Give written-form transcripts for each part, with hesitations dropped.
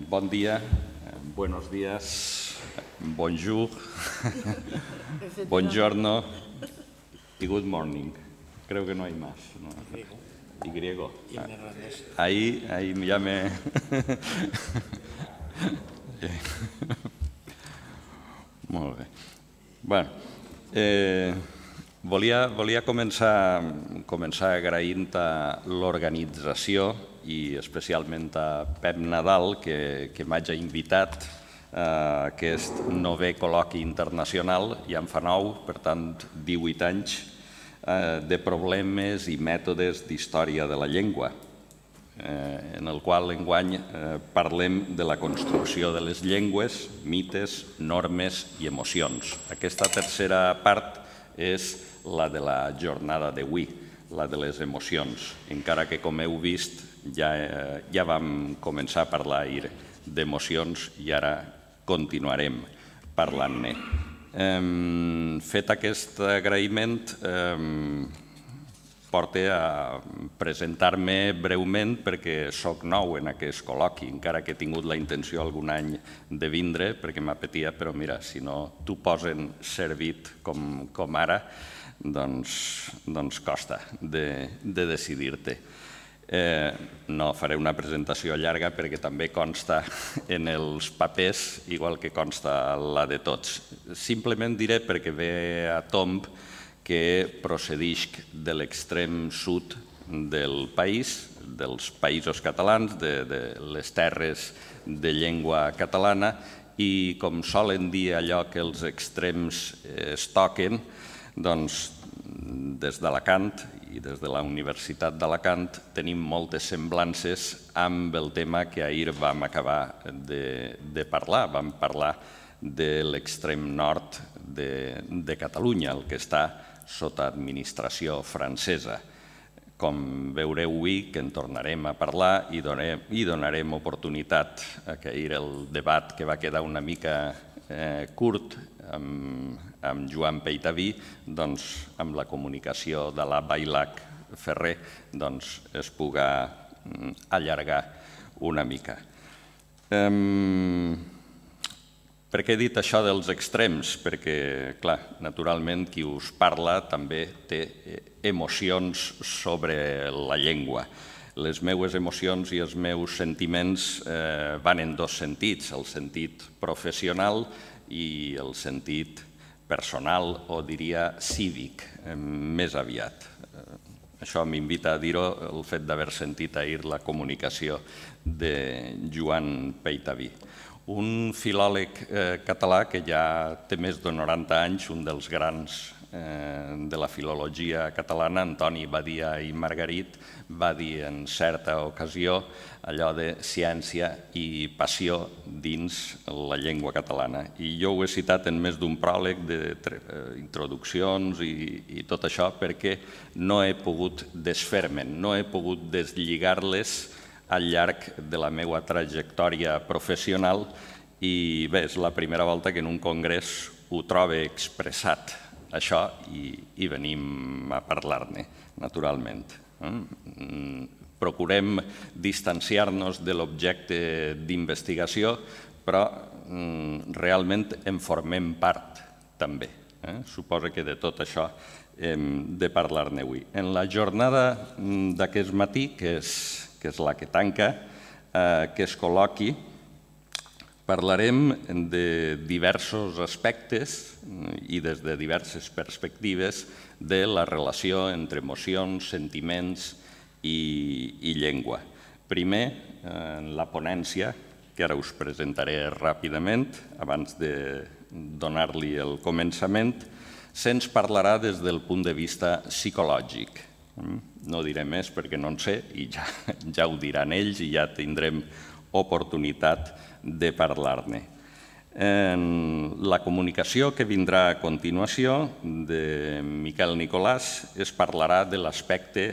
Bon dia, buenos días, bonjour, buongiorno y good morning. Creo que no hay más. ¿No? Y griego. Ahí ya me... Molt bé. Bueno, volia començar agraint a l'organització i especialment a Pep Nadal, que m'hagi invitat a aquest 9è col·loqui internacional, ja en fa 9, per tant 18 anys, de problemes i mètodes d'història de la llengua, en el qual enguany parlem de la construcció de les llengües, mites, normes i emocions. Aquesta tercera part és la de la jornada d'avui, la de les emocions, encara que, com heu vist, ja vam començar a parlar ahir d'emocions i ara continuarem parlant-ne. Fet aquest agraïment, porto a presentar-me breument perquè soc nou en aquest col·loqui, encara que he tingut la intenció algun any de vindre perquè m'apetia, però mira, si no t'ho posen servit com ara, doncs costa de decidir-te. No faré una presentació llarga perquè també consta en els papers, igual que consta la de tots. Simplement diré, perquè ve a tomb, que procedisc de l'extrem sud del país, dels països catalans, de les terres de llengua catalana, i com solen dir allò que els extrems es toquen, doncs des d'Alacant i des de la Universitat d'Alacant tenim moltes semblances amb el tema que ahir vam acabar de parlar. Vam parlar de l'extrem nord de Catalunya, el que està sota administració francesa. Com veureu avui, que en tornarem a parlar i donarem oportunitat a que ahir el debat que va quedar una mica curt amb Joan Peitaví, doncs amb la comunicació de la Bailac Ferrer es puga allargar una mica. Per què he dit això dels extrems? Perquè, clar, naturalment, qui us parla també té emocions sobre la llengua. Les meves emocions i els meus sentiments van en dos sentits, el sentit professional i el sentit personal, o diria cívic, més aviat. Això m'invita a dir-ho el fet d'haver sentit ahir la comunicació de Joan Peitaví. Un filòleg català que ja té més de 90 anys, un dels grans de la filologia catalana, Antoni Badia i Margarit, va dir en certa ocasió allò de ciència i passió dins la llengua catalana. I jo ho he citat en més d'un pròleg d'introduccions i tot això perquè no he pogut desfer-me'n, no he pogut deslligar-les al llarg de la meva trajectòria professional i bé, és la primera volta que en un congrés ho trobe expressat, això, i venim a parlar-ne, naturalment. Procurem distanciar-nos de l'objecte d'investigació, però realment en formem part, també. Suposo que de tot això hem de parlar-ne avui. En la jornada d'aquest matí, que és la que tanca aquest col·loqui, parlarem de diversos aspectes i des de diverses perspectives de la relació entre emocions, sentiments i llengua. Primer, en la ponència, que ara us presentaré ràpidament, abans de donar-li el començament, se'ns parlarà des del punt de vista psicològic. No diré més perquè no en sé i ja ho diran ells i ja tindrem oportunitat de parlar-ne. En la comunicació que vindrà a continuació de Miquel Nicolàs es parlarà de l'aspecte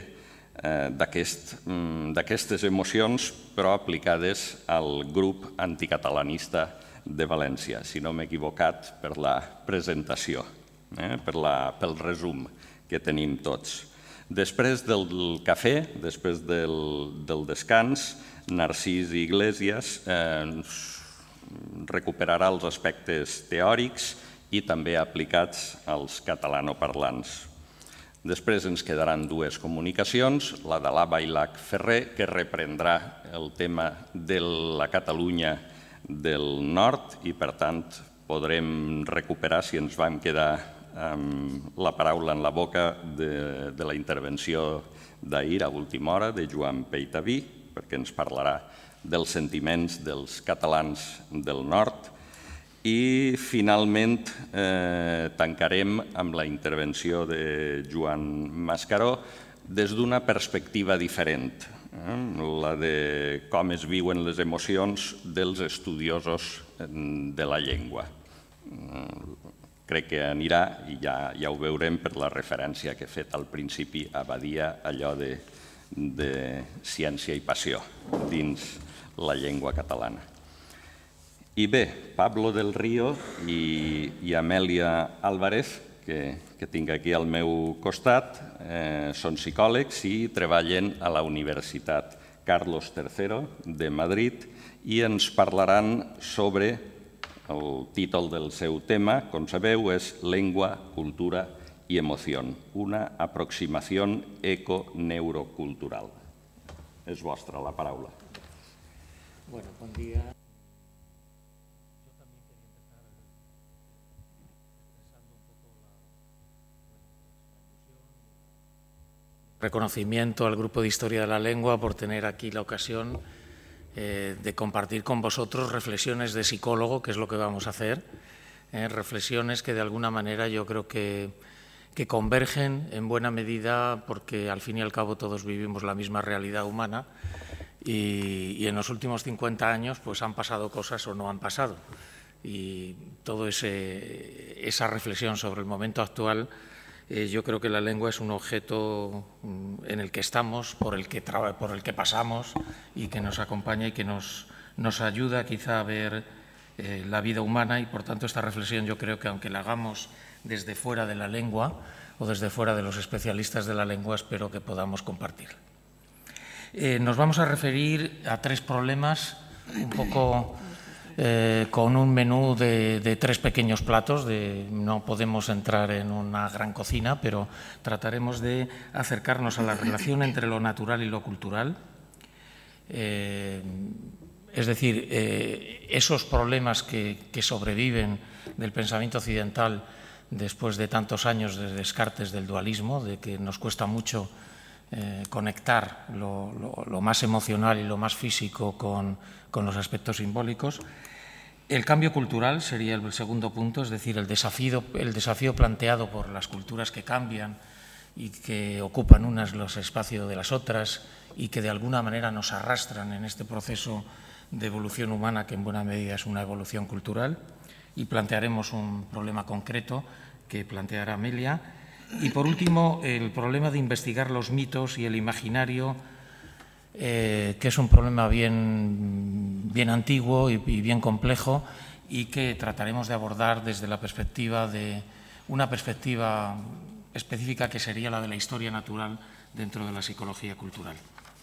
d'aquestes emocions però aplicades al grup anticatalanista de València, si no m'he equivocat per la presentació, pel resum que tenim tots. Després del cafè, després del descans, Narcís Iglesias recuperarà els aspectes teòrics i també aplicats als catalanoparlants. Després ens quedaran dues comunicacions, la de l'Ava Ilac Ferrer, que reprendrà el tema de la Catalunya del Nord i, per tant, podrem recuperar, si ens vam quedar amb la paraula en la boca, de la intervenció d'ahir a última hora de Joan Peitaví, perquè ens parlarà dels sentiments dels catalans del Nord. I, finalment, tancarem amb la intervenció de Joan Mascaró des d'una perspectiva diferent, la de com es viuen les emocions dels estudiosos de la llengua. Crec que anirà, i ja ho veurem per la referència que he fet al principi a Badia, allò de ciència i passió dins la llengua catalana. I bé, Pablo del Río i Amèlia Álvarez, que tinc aquí al meu costat, són psicòlegs i treballen a la Universitat Carlos III de Madrid i ens parlaran sobre el títol del seu tema, com sabeu, és Lengua, Cultura y Emoción, una aproximación eco-neurocultural. És vostra la paraula. Bueno, bon dia. Reconocimiento al Grupo de Historia de la Lengua por tener aquí la ocasión de compartir con vosotros reflexiones de psicólogo, que es lo que vamos a hacer, reflexiones que de alguna manera yo creo que convergen en buena medida porque al fin y al cabo todos vivimos la misma realidad humana y en los últimos 50 años pues han pasado cosas o no han pasado y toda esa reflexión sobre el momento actual. Yo creo que la lengua es un objeto en el que estamos, por el que pasamos y que nos acompaña y que nos ayuda quizá a ver la vida humana y, por tanto, esta reflexión yo creo que aunque la hagamos desde fuera de la lengua o desde fuera de los especialistas de la lengua, espero que podamos compartir. Nos vamos a referir a tres problemas, un poco con un menú de tres pequeños platos. No podemos entrar en una gran cocina, pero trataremos de acercarnos a la relación entre lo natural y lo cultural. Es decir, esos problemas que sobreviven del pensamiento occidental después de tantos años de descartes del dualismo, de que nos cuesta mucho conectar lo más emocional y lo más físico con los aspectos simbólicos. El cambio cultural sería el segundo punto, es decir, el desafío planteado por las culturas que cambian y que ocupan unas los espacios de las otras y que de alguna manera nos arrastran en este proceso de evolución humana que en buena medida es una evolución cultural. Y plantearemos un problema concreto que planteará Amelia. Y por último, el problema de investigar los mitos y el imaginario, que es un problema bien antiguo y bien complejo y que trataremos de abordar desde la perspectiva de una perspectiva específica que sería la de la historia natural dentro de la psicología cultural.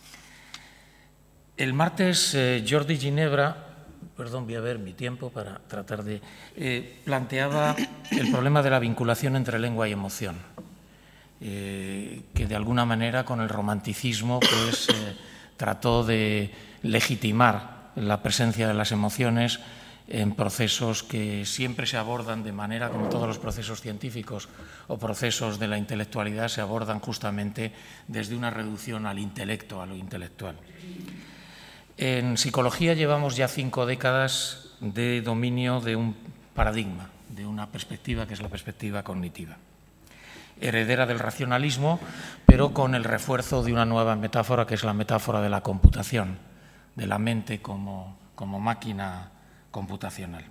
El martes, Jordi Ginebra, perdón, voy a ver mi tiempo para tratar de… planteaba el problema de la vinculación entre lengua y emoción, que de alguna manera con el romanticismo pues, trató de legitimar la presencia de las emociones en procesos que siempre se abordan de manera, como todos los procesos científicos o procesos de la intelectualidad, se abordan justamente desde una reducción al intelecto, a lo intelectual. En psicología llevamos ya 5 décadas de dominio de un paradigma, de una perspectiva que es la perspectiva cognitiva, heredera del racionalismo, pero con el refuerzo de una nueva metáfora que es la metáfora de la computación, de la mente como máquina computacional.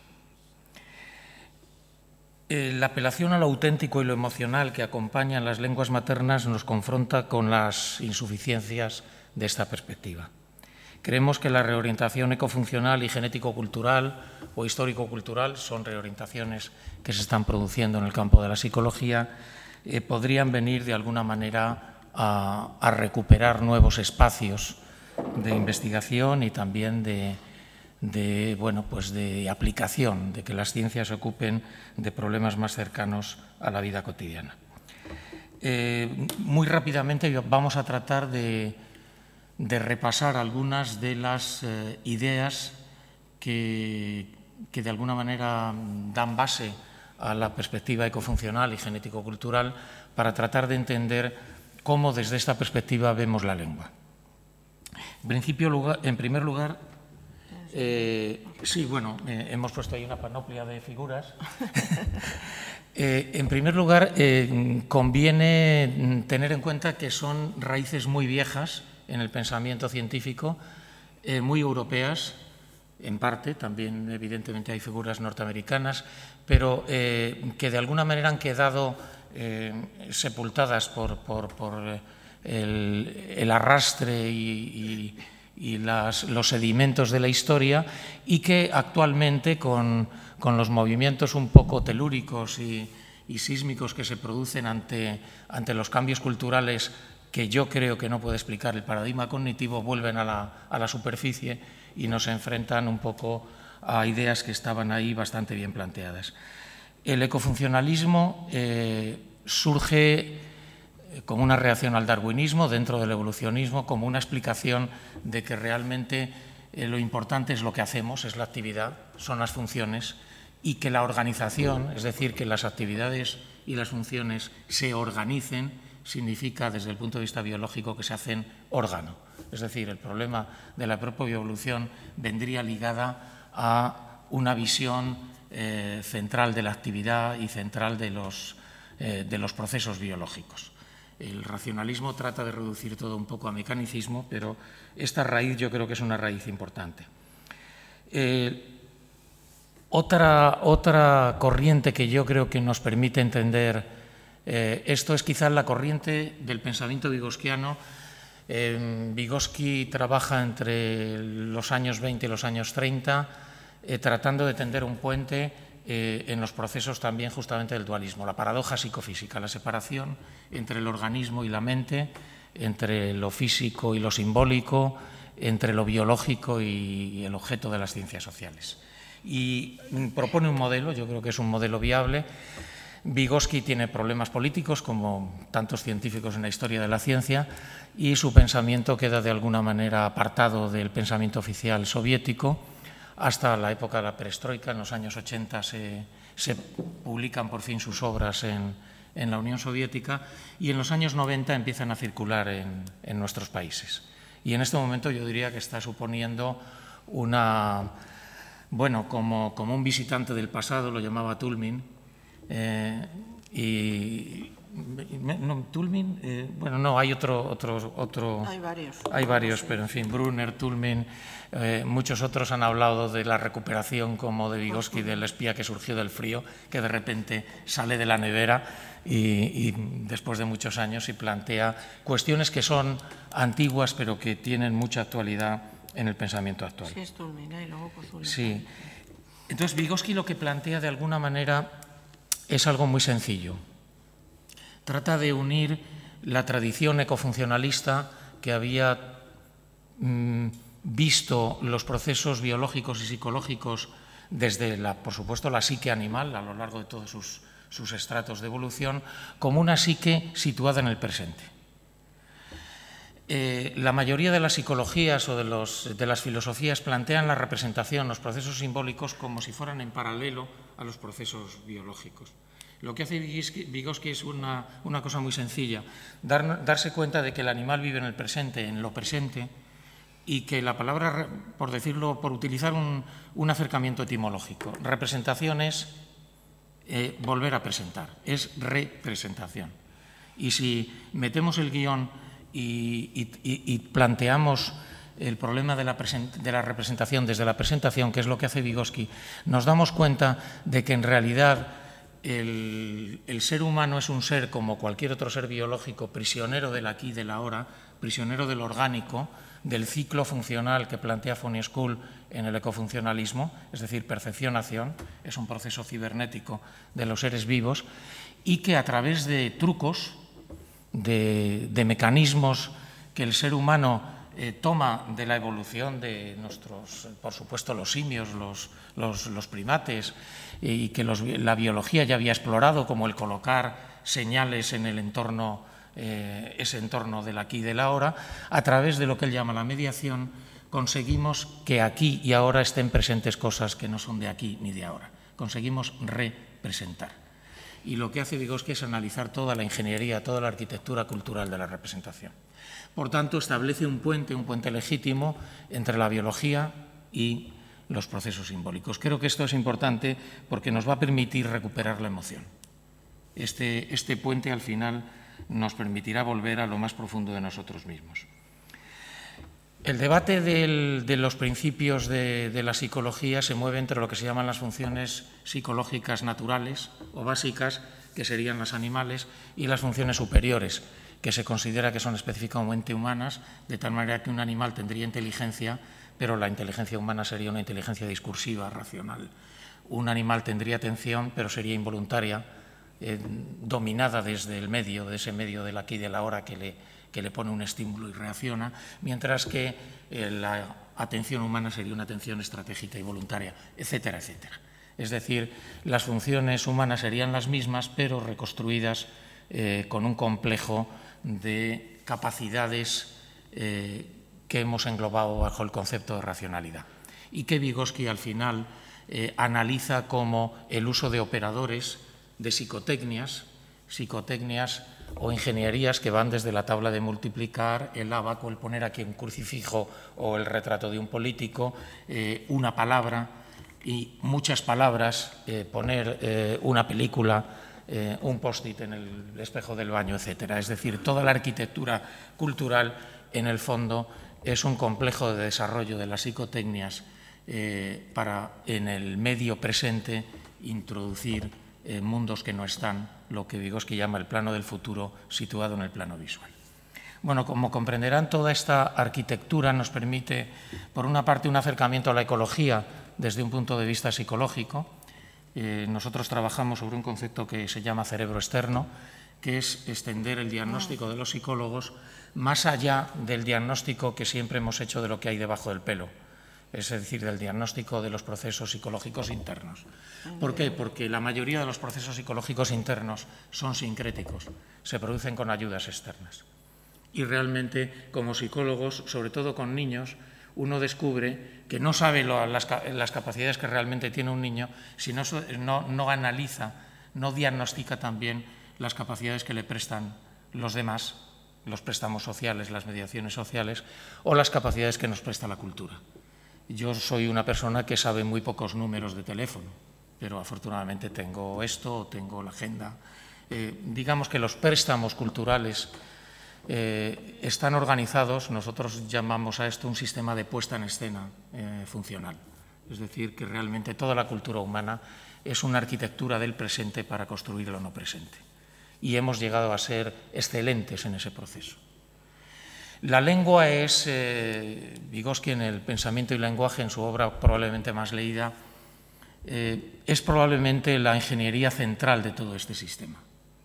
La apelación a lo auténtico y lo emocional que acompañan las lenguas maternas nos confronta con las insuficiencias de esta perspectiva. Creemos que la reorientación ecofuncional y genético-cultural o histórico-cultural son reorientaciones que se están produciendo en el campo de la psicología, podrían venir de alguna manera a recuperar nuevos espacios investigación y también de aplicación, de que las ciencias se ocupen de problemas más cercanos a la vida cotidiana. Muy rápidamente vamos a tratar de repasar algunas de las ideas que de alguna manera dan base a la perspectiva ecofuncional y genético-cultural para tratar de entender cómo desde esta perspectiva vemos la lengua. En primer lugar, hemos puesto ahí una panoplia de figuras. En primer lugar, conviene tener en cuenta que son raíces muy viejas en el pensamiento científico, muy europeas, en parte, también evidentemente hay figuras norteamericanas, pero que de alguna manera han quedado sepultadas por el arrastre y los sedimentos de la historia, y que actualmente con los movimientos un poco telúricos y sísmicos que se producen ante los cambios culturales que yo creo que no puede explicar el paradigma cognitivo, vuelven a la superficie y nos enfrentan un poco a ideas que estaban ahí bastante bien planteadas. El ecofuncionalismo surge como una reacción al darwinismo dentro del evolucionismo, como una explicación de que realmente lo importante es lo que hacemos, es la actividad, son las funciones, y que la organización, es decir, que las actividades y las funciones se organicen, significa desde el punto de vista biológico que se hacen órgano. Es decir, el problema de la propia evolución vendría ligada a una visión central de la actividad y central de los procesos biológicos. El racionalismo trata de reducir todo un poco a mecanicismo, pero esta raíz yo creo que es una raíz importante. Otra corriente que yo creo que nos permite entender esto es quizás la corriente del pensamiento vygotsquiano. Vygotsky trabaja entre los años 20 y los años 30 tratando de tender un puente en los procesos también justamente del dualismo, la paradoja psicofísica, la separación entre el organismo y la mente, entre lo físico y lo simbólico, entre lo biológico y el objeto de las ciencias sociales. Y propone un modelo, yo creo que es un modelo viable. Vygotsky tiene problemas políticos, como tantos científicos en la historia de la ciencia, y su pensamiento queda de alguna manera apartado del pensamiento oficial soviético. Hasta la época de la perestroika, en los años 80, se publican por fin sus obras en la Unión Soviética, y en los años 90 empiezan a circular en nuestros países. Y en este momento yo diría que está suponiendo como un visitante del pasado, lo llamaba Toulmin, Toulmin, hay otro. Hay varios, pero en fin, Brunner, Toulmin, muchos otros han hablado de la recuperación como de Vygotsky, del espía que surgió del frío, que de repente sale de la nevera y después de muchos años y plantea cuestiones que son antiguas pero que tienen mucha actualidad en el pensamiento actual. Sí, es Toulmin, y luego Toulmin. Sí. Entonces, Vygotsky lo que plantea de alguna manera es algo muy sencillo. Trata de unir la tradición ecofuncionalista que había visto los procesos biológicos y psicológicos desde, por supuesto, la psique animal a lo largo de todos sus estratos de evolución, como una psique situada en el presente. La mayoría de las psicologías o de las filosofías plantean la representación, los procesos simbólicos, como si fueran en paralelo a los procesos biológicos. Lo que hace Vygotsky es una cosa muy sencilla, darse cuenta de que el animal vive en el presente, en lo presente, y que la palabra, por utilizar un acercamiento etimológico, representación es volver a presentar, es representación. Y si metemos el guión y planteamos el problema de la representación desde la presentación, que es lo que hace Vygotsky, nos damos cuenta de que en realidad el ser humano es un ser como cualquier otro ser biológico, prisionero del aquí y del ahora, prisionero del orgánico, del ciclo funcional que plantea von School en el ecofuncionalismo, es decir, percepción-acción, es un proceso cibernético de los seres vivos, y que a través de trucos, de mecanismos que el ser humano toma de la evolución de nuestros, por supuesto, los simios, los primates, y que la biología ya había explorado, como el colocar señales en el entorno, ese entorno del aquí y del ahora, a través de lo que él llama la mediación, conseguimos que aquí y ahora estén presentes cosas que no son de aquí ni de ahora. Conseguimos representar. Y lo que hace Vygotsky es analizar toda la ingeniería, toda la arquitectura cultural de la representación. Por tanto, establece un puente legítimo entre la biología y los procesos simbólicos. Creo que esto es importante porque nos va a permitir recuperar la emoción. Este puente, al final, nos permitirá volver a lo más profundo de nosotros mismos. El debate de los principios de la psicología se mueve entre lo que se llaman las funciones psicológicas naturales o básicas, que serían las animales, y las funciones superiores, que se considera que son específicamente humanas, de tal manera que un animal tendría inteligencia, pero la inteligencia humana sería una inteligencia discursiva, racional. Un animal tendría atención, pero sería involuntaria, dominada desde el medio, de ese medio del aquí y del ahora que le pone un estímulo y reacciona, mientras que la atención humana sería una atención estratégica y voluntaria, etcétera, etcétera. Es decir, las funciones humanas serían las mismas, pero reconstruidas con un complejo de capacidades que hemos englobado bajo el concepto de racionalidad, y que Vygotsky al final analiza como el uso de operadores, de psicotecnias o ingenierías que van desde la tabla de multiplicar, el ábaco, el poner aquí un crucifijo o el retrato de un político, una palabra y muchas palabras, poner una película, un post-it en el espejo del baño, etcétera. Es decir, toda la arquitectura cultural, en el fondo, es un complejo de desarrollo de las psicotecnias para, en el medio presente, introducir mundos que no están, lo que Vygotsky llama el plano del futuro, situado en el plano visual. Bueno, como comprenderán, toda esta arquitectura nos permite, por una parte, un acercamiento a la ecología desde un punto de vista psicológico. Nosotros trabajamos sobre un concepto que se llama cerebro externo, que es extender el diagnóstico de los psicólogos más allá del diagnóstico que siempre hemos hecho de lo que hay debajo del pelo, es decir, del diagnóstico de los procesos psicológicos internos. ¿Por qué? Porque la mayoría de los procesos psicológicos internos son sincréticos, se producen con ayudas externas. Y realmente, como psicólogos, sobre todo con niños, uno descubre que no sabe las capacidades que realmente tiene un niño si no analiza, no diagnostica también las capacidades que le prestan los demás, los préstamos sociales, las mediaciones sociales, o las capacidades que nos presta la cultura. Yo soy una persona que sabe muy pocos números de teléfono, pero afortunadamente tengo esto, tengo la agenda. Digamos que los préstamos culturales están organizados, nosotros llamamos a esto un sistema de puesta en escena funcional. Es decir, que realmente toda la cultura humana es una arquitectura del presente para construir lo no presente. Y hemos llegado a ser excelentes en ese proceso. La lengua es, Vygotsky en el Pensamiento y lenguaje, en su obra probablemente más leída, es probablemente la ingeniería central de todo este sistema.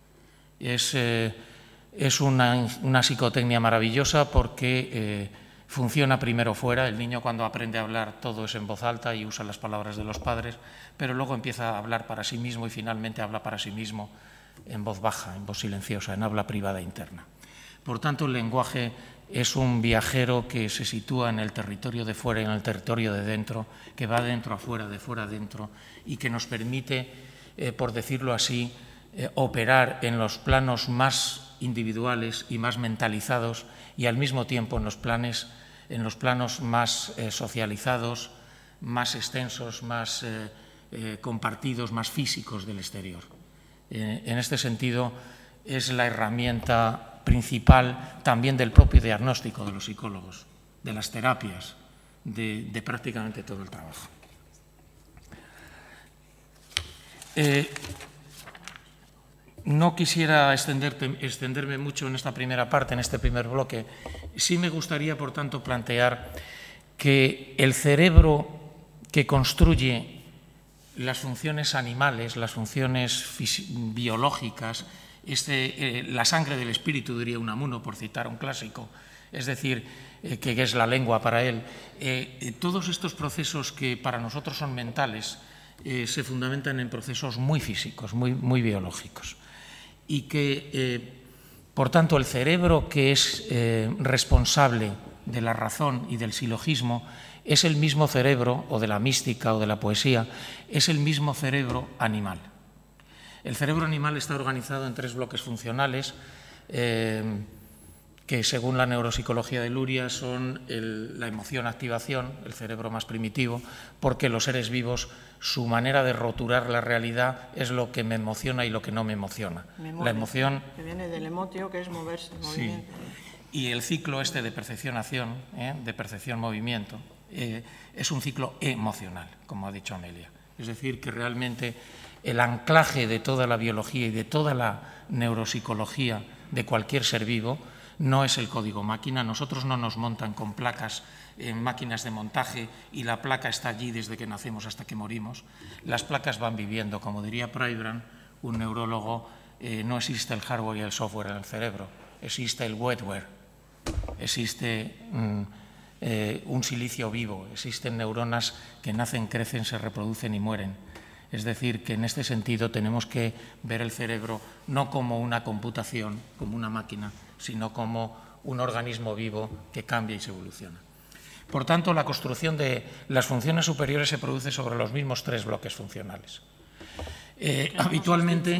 Es una psicotecnia maravillosa porque funciona primero fuera. El niño, cuando aprende a hablar, todo es en voz alta y usa las palabras de los padres, pero luego empieza a hablar para sí mismo y finalmente habla para sí mismo en voz baja, en voz silenciosa, en habla privada interna. Por tanto, el lenguaje es un viajero que se sitúa en el territorio de fuera y en el territorio de dentro, que va de dentro a fuera, de fuera a dentro, y que nos permite, por decirlo así, operar en los planos más individuales y más mentalizados, y al mismo tiempo en los planos más socializados, más extensos, más compartidos, más físicos del exterior. En este sentido, es la herramienta principal también del propio diagnóstico de los psicólogos, de las terapias, de prácticamente todo el trabajo. No quisiera extenderme mucho en esta primera parte, en este primer bloque. Sí me gustaría, por tanto, plantear que el cerebro que construye las funciones animales, las funciones biológicas, la sangre del espíritu, diría Unamuno, por citar un clásico, es decir, que es la lengua para él. Todos estos procesos que para nosotros son mentales se fundamentan en procesos muy físicos, muy biológicos. Y que, por tanto, el cerebro que es responsable de la razón y del silogismo es el mismo cerebro, o de la mística o de la poesía, es el mismo cerebro animal. El cerebro animal está organizado en 3 bloques funcionales que, según la neuropsicología de Luria, son la emoción-activación, el cerebro más primitivo, porque los seres vivos, su manera de roturar la realidad es lo que me emociona y lo que no me emociona. La emoción... Que viene del emotio, que es moverse, movimiento. Sí. Y el ciclo este de percepción-acción, de percepción-movimiento, es un ciclo emocional, como ha dicho Amelia. Es decir, que realmente el anclaje de toda la biología y de toda la neuropsicología de cualquier ser vivo no es el código máquina. Nosotros no nos montan con placas en máquinas de montaje y la placa está allí desde que nacemos hasta que morimos. Las placas van viviendo. Como diría Prybran, un neurólogo, no existe el hardware y el software en el cerebro, existe el wetware, existe un silicio vivo, existen neuronas que nacen, crecen, se reproducen y mueren. Es decir, que en este sentido tenemos que ver el cerebro no como una computación, como una máquina, sino como un organismo vivo que cambia y se evoluciona. Por tanto, la construcción de las funciones superiores se produce sobre los mismos 3 bloques funcionales. Habitualmente,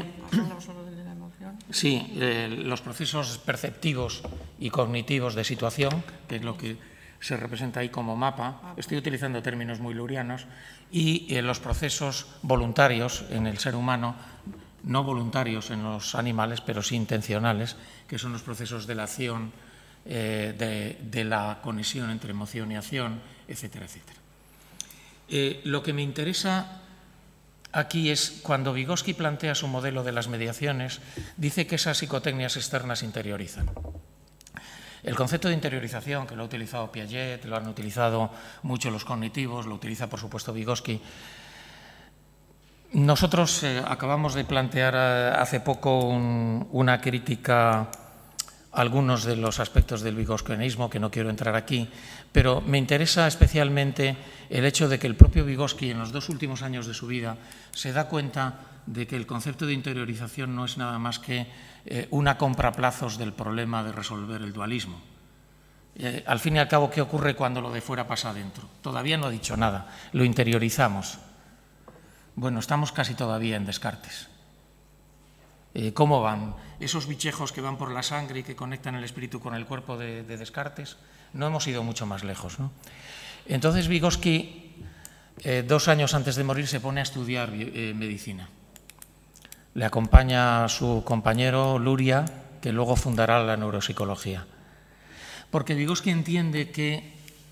sí, los procesos perceptivos y cognitivos de situación, que es lo que se representa ahí como mapa, estoy utilizando términos muy lurianos, y los procesos voluntarios en el ser humano, no voluntarios en los animales, pero sí intencionales, que son los procesos de la acción, de la conexión entre emoción y acción, etcétera, etcétera. Lo que me interesa aquí es, cuando Vygotsky plantea su modelo de las mediaciones, dice que esas psicotecnias externas interiorizan. El concepto de interiorización, que lo ha utilizado Piaget, lo han utilizado mucho los cognitivos, lo utiliza por supuesto Vygotsky. Nosotros acabamos de plantear hace poco una crítica a algunos de los aspectos del vygotskianismo, que no quiero entrar aquí, pero me interesa especialmente el hecho de que el propio Vygotsky, en los 2 últimos años de su vida, se da cuenta de que el concepto de interiorización no es nada más que una compra a plazos del problema de resolver el dualismo. Al fin y al cabo, ¿qué ocurre cuando lo de fuera pasa adentro? Todavía no ha dicho nada, lo interiorizamos. Bueno, estamos casi todavía en Descartes. ¿Cómo van? Esos bichejos que van por la sangre y que conectan el espíritu con el cuerpo de Descartes, no hemos ido mucho más lejos, ¿no? Entonces Vygotsky, 2 años antes de morir, se pone a estudiar medicina. Le acompaña su compañero Luria, que luego fundará la neuropsicología. Porque Vygotsky entiende que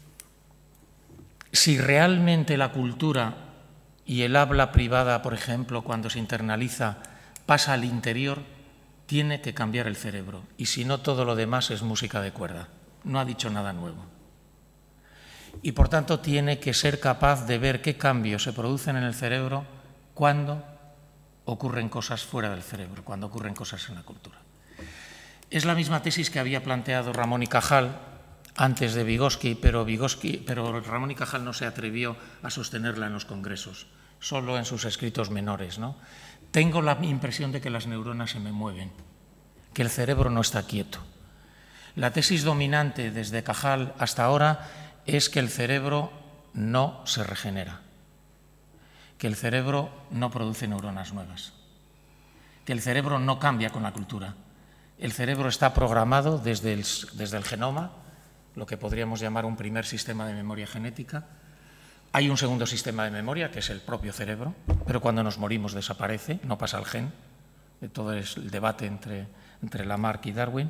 si realmente la cultura y el habla privada, por ejemplo, cuando se internaliza, pasa al interior, tiene que cambiar el cerebro. Y si no, todo lo demás es música de cuerda. No ha dicho nada nuevo. Y por tanto tiene que ser capaz de ver qué cambios se producen en el cerebro cuando ocurren cosas fuera del cerebro, cuando ocurren cosas en la cultura. Es la misma tesis que había planteado Ramón y Cajal antes de Vygotsky, pero Ramón y Cajal no se atrevió a sostenerla en los congresos, solo en sus escritos menores, ¿no? Tengo la impresión de que las neuronas se me mueven, que el cerebro no está quieto. La tesis dominante desde Cajal hasta ahora es que el cerebro no se regenera, que el cerebro no produce neuronas nuevas, que el cerebro no cambia con la cultura. El cerebro está programado desde el genoma, lo que podríamos llamar un primer sistema de memoria genética. Hay un segundo sistema de memoria, que es el propio cerebro, pero cuando nos morimos desaparece, no pasa al gen. Todo es el debate entre Lamarck y Darwin.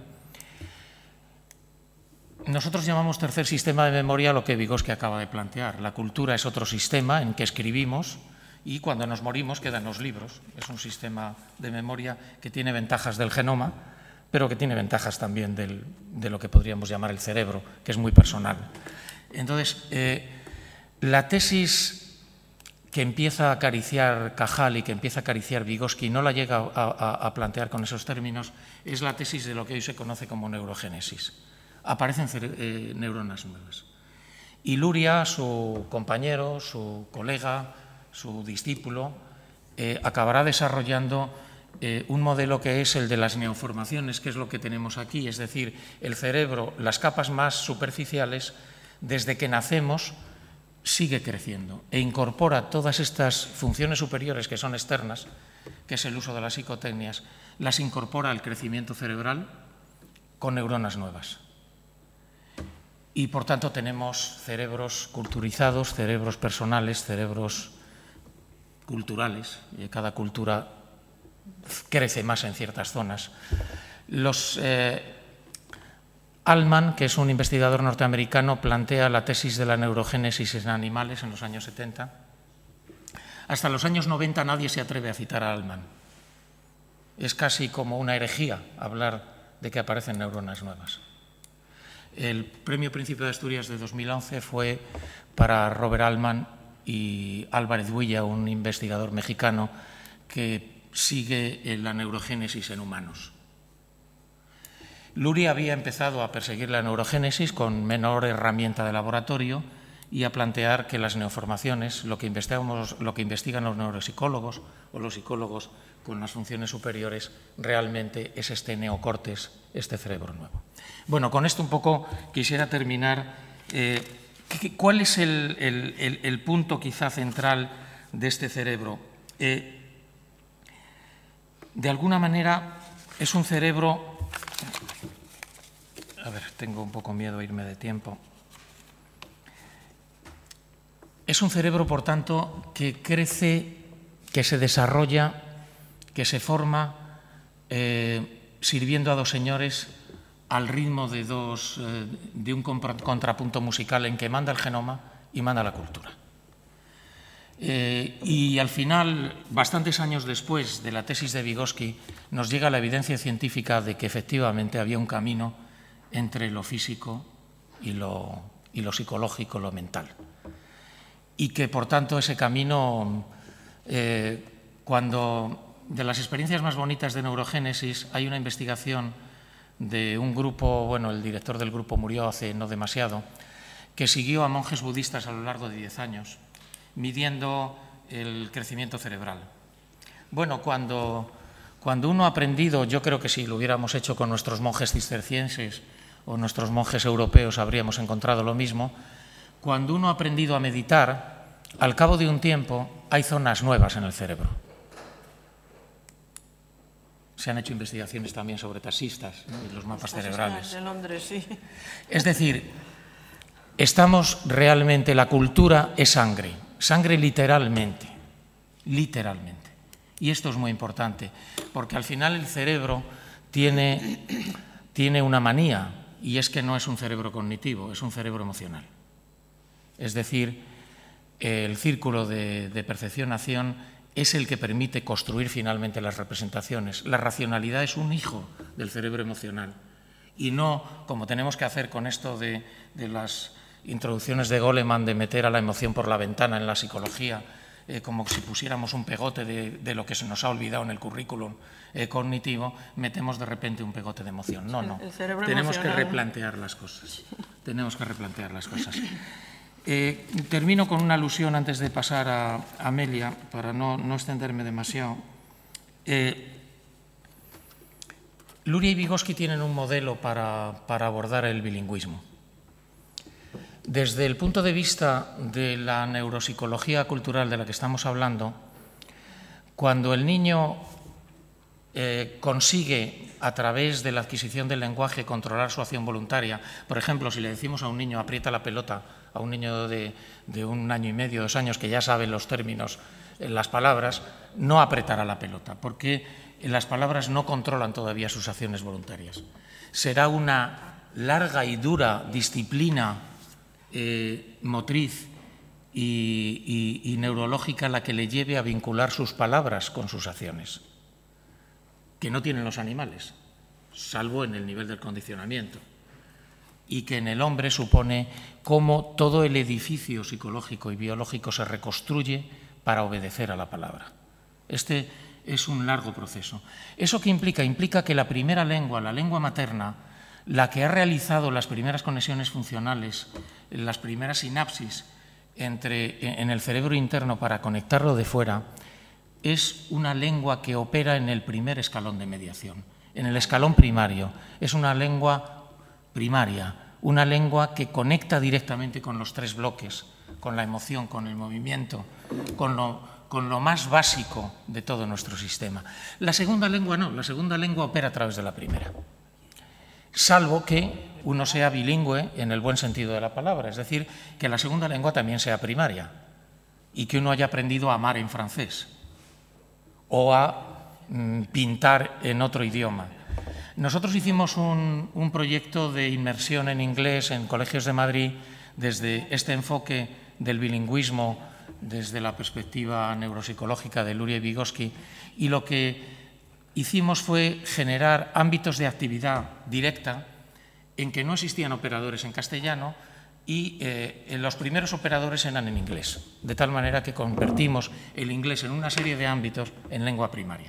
Nosotros llamamos tercer sistema de memoria lo que Vygotsky acaba de plantear. La cultura es otro sistema en que escribimos y cuando nos morimos quedan los libros. Es un sistema de memoria que tiene ventajas del genoma, pero que tiene ventajas también de lo que podríamos llamar el cerebro, que es muy personal. Entonces, la tesis que empieza a acariciar Cajal y que empieza a acariciar Vygotsky, no la llega a plantear con esos términos, es la tesis de lo que hoy se conoce como neurogénesis. aparecen neuronas nuevas. Y Luria, su compañero, su colega, su discípulo, acabará desarrollando un modelo que es el de las neoformaciones, que es lo que tenemos aquí, es decir, el cerebro, las capas más superficiales, desde que nacemos, sigue creciendo e incorpora todas estas funciones superiores que son externas, que es el uso de las psicotecnias, las incorpora al crecimiento cerebral con neuronas nuevas. Y, por tanto, tenemos cerebros culturizados, cerebros personales, cerebros culturales. Cada cultura crece más en ciertas zonas. Altman, que es un investigador norteamericano, plantea la tesis de la neurogénesis en animales en los años 70. Hasta los años 90 nadie se atreve a citar a Altman. Es casi como una herejía hablar de que aparecen neuronas nuevas. El Premio Príncipe de Asturias de 2011 fue para Robert Altman y Álvarez Builla, un investigador mexicano que sigue la neurogénesis en humanos. Luria había empezado a perseguir la neurogénesis con menor herramienta de laboratorio y a plantear que las neoformaciones, lo que investigan los neuropsicólogos o los psicólogos con las funciones superiores, realmente es este neocortes, este cerebro nuevo. Bueno, con esto un poco quisiera terminar. ¿Cuál es el punto quizá central de este cerebro? De alguna manera es un cerebro... A ver, tengo un poco miedo a irme de tiempo. Es un cerebro, por tanto, que crece, que se desarrolla, que se forma sirviendo a dos señores al ritmo de un contrapunto musical en que manda el genoma y manda la cultura. Y al final, bastantes años después de la tesis de Vygotsky, nos llega la evidencia científica de que efectivamente había un camino entre lo físico y lo psicológico, lo mental. Y que, por tanto, ese camino, cuando de las experiencias más bonitas de neurogénesis, hay una investigación de un grupo, bueno, el director del grupo murió hace no demasiado, que siguió a monjes budistas a lo largo de 10 años, midiendo el crecimiento cerebral. Bueno, cuando uno ha aprendido, yo creo que si lo hubiéramos hecho con nuestros monjes cistercienses o nuestros monjes europeos habríamos encontrado lo mismo, cuando uno ha aprendido a meditar, al cabo de un tiempo hay zonas nuevas en el cerebro. Se han hecho investigaciones también sobre taxistas, ¿no? Y los mapas cerebrales. De Londres, sí. Es decir, estamos realmente, la cultura es sangre, sangre literalmente, literalmente. Y esto es muy importante, porque al final el cerebro tiene una manía, y es que no es un cerebro cognitivo, es un cerebro emocional. Es decir, el círculo de percepción-acción es el que permite construir finalmente las representaciones. La racionalidad es un hijo del cerebro emocional y no, como tenemos que hacer con esto de las introducciones de Goleman, de meter a la emoción por la ventana en la psicología, como si pusiéramos un pegote de lo que se nos ha olvidado en el currículum cognitivo, metemos de repente un pegote de emoción. No, no. Tenemos que replantear las cosas. Tenemos que replantear las cosas. Termino con una alusión antes de pasar a Amelia, para no extenderme demasiado. Luria y Vygotsky tienen un modelo para abordar el bilingüismo. Desde el punto de vista de la neuropsicología cultural de la que estamos hablando, cuando el niño consigue, a través de la adquisición del lenguaje, controlar su acción voluntaria, por ejemplo, si le decimos a un niño aprieta la pelota, a un niño de 1 año y medio, 2 años, que ya sabe los términos, las palabras, no apretará la pelota, porque las palabras no controlan todavía sus acciones voluntarias. Será una larga y dura disciplina motriz y neurológica la que le lleve a vincular sus palabras con sus acciones, que no tienen los animales, salvo en el nivel del condicionamiento, y que en el hombre supone cómo todo el edificio psicológico y biológico se reconstruye para obedecer a la palabra. Este es un largo proceso. ¿Eso qué implica? Implica que la primera lengua, la lengua materna, la que ha realizado las primeras conexiones funcionales, las primeras sinapsis en el cerebro interno para conectarlo de fuera, es una lengua que opera en el primer escalón de mediación, en el escalón primario. Es una lengua primaria, una lengua que conecta directamente con los tres bloques, con la emoción, con el movimiento, con lo más básico de todo nuestro sistema. La segunda lengua no, la segunda lengua opera a través de la primera, salvo que uno sea bilingüe en el buen sentido de la palabra, es decir, que la segunda lengua también sea primaria y que uno haya aprendido a amar en francés o a pintar en otro idioma. Nosotros hicimos un proyecto de inmersión en inglés en colegios de Madrid desde este enfoque del bilingüismo, desde la perspectiva neuropsicológica de Luria y Vygotsky, y lo que hicimos fue generar ámbitos de actividad directa en que no existían operadores en castellano y los primeros operadores eran en inglés, de tal manera que convertimos el inglés en una serie de ámbitos en lengua primaria.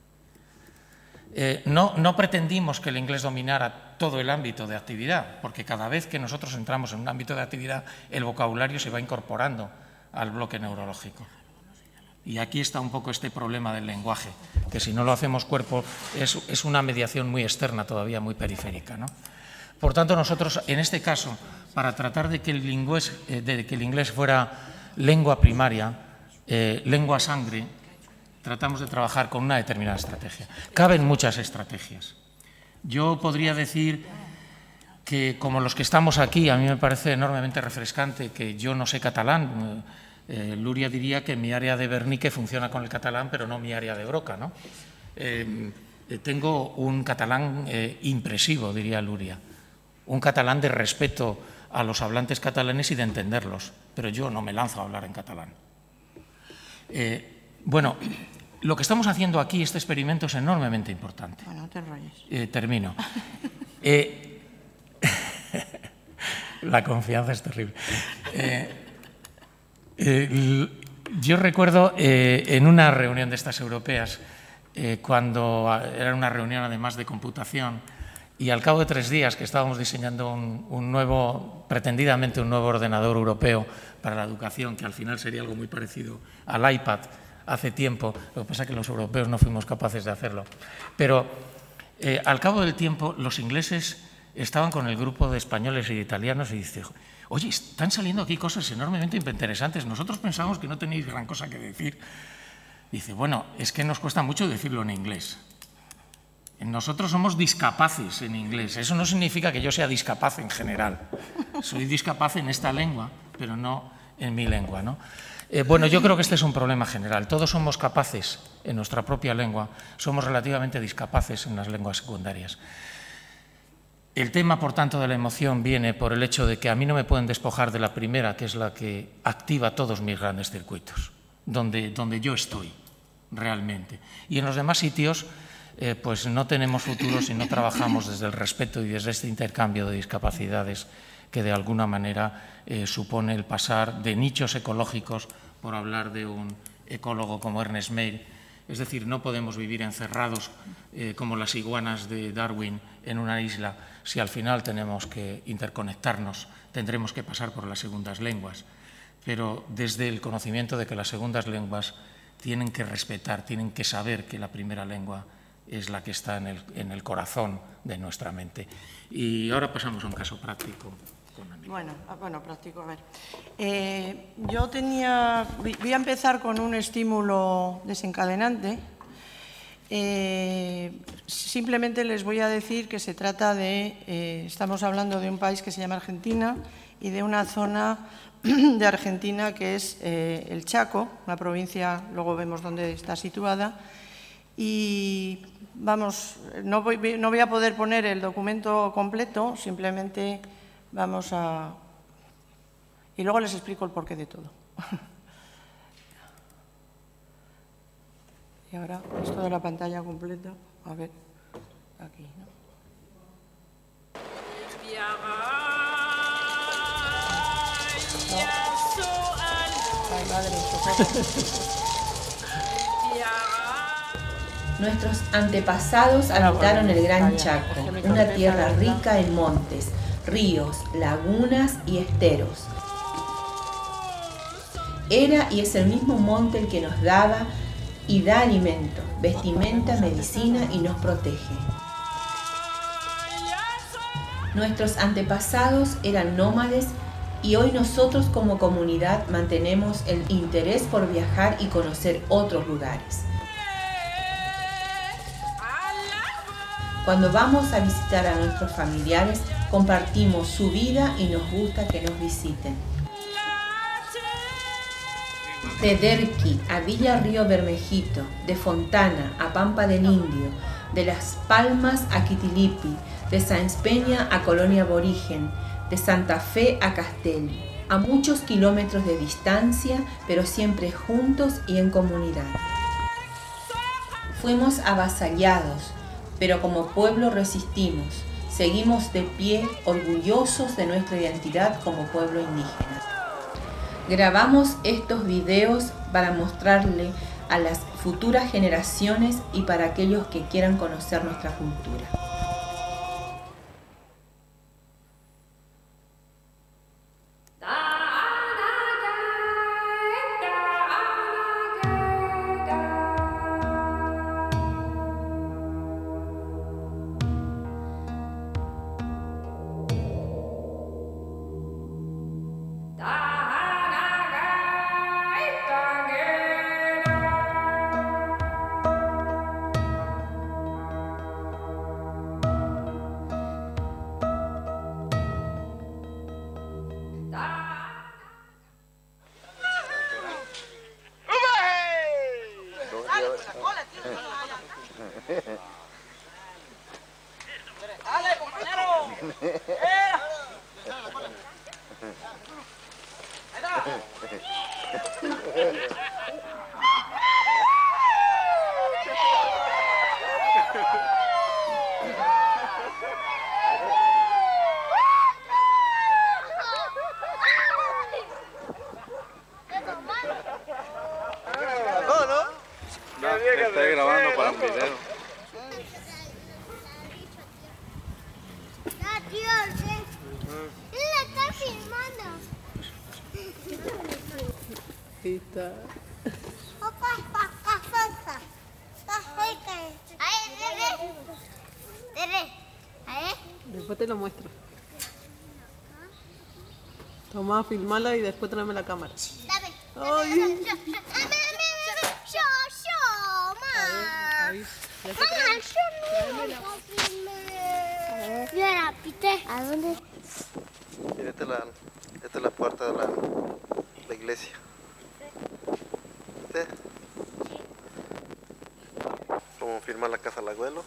No pretendimos que el inglés dominara todo el ámbito de actividad, porque cada vez que nosotros entramos en un ámbito de actividad, el vocabulario se va incorporando al bloque neurológico. Y aquí está un poco este problema del lenguaje, que si no lo hacemos cuerpo es una mediación muy externa, todavía muy periférica, ¿no? Por tanto, nosotros, en este caso, para tratar de que el inglés fuera lengua primaria, lengua sangre, tratamos de trabajar con una determinada estrategia. Caben muchas estrategias. Yo podría decir que, como los que estamos aquí, a mí me parece enormemente refrescante que yo no sé catalán. Luria diría que mi área de Bernique funciona con el catalán, pero no mi área de Broca, ¿no? Tengo un catalán impresivo, diría Luria. Un catalán de respeto a los hablantes catalanes y de entenderlos, pero yo no me lanzo a hablar en catalán. Bueno, lo que estamos haciendo aquí, este experimento, es enormemente importante. Bueno, no te enrolles. Termino. La confianza es terrible. Yo recuerdo en una reunión de estas europeas, cuando era una reunión además de computación, y al cabo de 3 días que estábamos diseñando pretendidamente un nuevo ordenador europeo para la educación, que al final sería algo muy parecido al iPad hace tiempo, lo que pasa es que los europeos no fuimos capaces de hacerlo. Pero al cabo del tiempo los ingleses estaban con el grupo de españoles y de italianos y dicen: oye, están saliendo aquí cosas enormemente interesantes, nosotros pensamos que no tenéis gran cosa que decir. Dice: bueno, es que nos cuesta mucho decirlo en inglés. Nosotros somos discapaces en inglés. Eso no significa que yo sea discapaz en general. Soy discapaz en esta lengua, pero no en mi lengua, ¿no? Bueno, yo creo que este es un problema general. Todos somos capaces en nuestra propia lengua, somos relativamente discapaces en las lenguas secundarias. El tema, por tanto, de la emoción viene por el hecho de que a mí no me pueden despojar de la primera, que es la que activa todos mis grandes circuitos, donde yo estoy realmente. Y en los demás sitios, pues no tenemos futuro si no trabajamos desde el respeto y desde este intercambio de discapacidades que de alguna manera supone el pasar de nichos ecológicos, por hablar de un ecólogo como Ernest Mayr. Es decir, no podemos vivir encerrados como las iguanas de Darwin en una isla. Si al final tenemos que interconectarnos, tendremos que pasar por las segundas lenguas. Pero desde el conocimiento de que las segundas lenguas tienen que respetar, tienen que saber que la primera lengua es la que está en el corazón de nuestra mente. Y ahora pasamos a un caso práctico. Bueno, práctico, a ver. Voy a empezar con un estímulo desencadenante. Simplemente les voy a decir que se trata de, estamos hablando de un país que se llama Argentina y de una zona de Argentina que es el Chaco, una provincia, luego vemos dónde está situada. Y vamos, no voy a poder poner el documento completo, simplemente vamos a... Y luego les explico el porqué de todo. Y ahora, esto de la pantalla completa, a ver, aquí, ¿no? Ay, madre, Nuestros antepasados habitaron el Gran Chaco, una tierra rica en montes, ríos, lagunas y esteros. Era y es el mismo monte el que nos daba y da alimento, vestimenta, medicina y nos protege. Nuestros antepasados eran nómades y hoy nosotros como comunidad mantenemos el interés por viajar y conocer otros lugares. Cuando vamos a visitar a nuestros familiares, compartimos su vida y nos gusta que nos visiten. De Derqui a Villa Río Bermejito, de Fontana a Pampa del Indio, de Las Palmas a Quitilipi, de Sáenz Peña a Colonia Aborigen, de Santa Fe a Castelli, a muchos kilómetros de distancia, pero siempre juntos y en comunidad. Fuimos avasallados, pero como pueblo resistimos, seguimos de pie, orgullosos de nuestra identidad como pueblo indígena. Grabamos estos videos para mostrarle a las futuras generaciones y para aquellos que quieran conocer nuestra cultura. ¡Dale, compañero! No, estoy grabando para un video. Él la está filmando. Ahí está. Después te lo muestro. Toma, filmala y después tráeme la cámara. Dame. Ay. Ahí. Yo la pité. ¿A dónde? Mira, esta es la puerta de la iglesia. ¿Viste? Como firmar la casa del abuelo.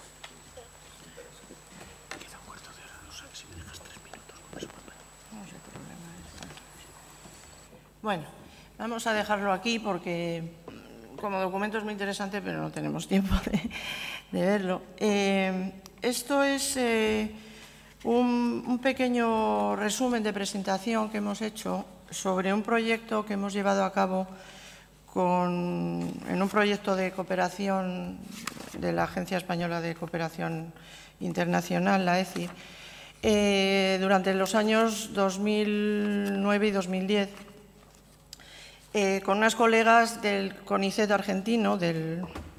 Bueno, vamos a dejarlo aquí porque como documento es muy interesante, pero no tenemos tiempo de verlo. Esto es un pequeño resumen de presentación que hemos hecho sobre un proyecto que hemos llevado a cabo en un proyecto de cooperación de la Agencia Española de Cooperación Internacional, la ECI, durante los años 2009 y 2010. Con unas colegas del CONICET argentino, de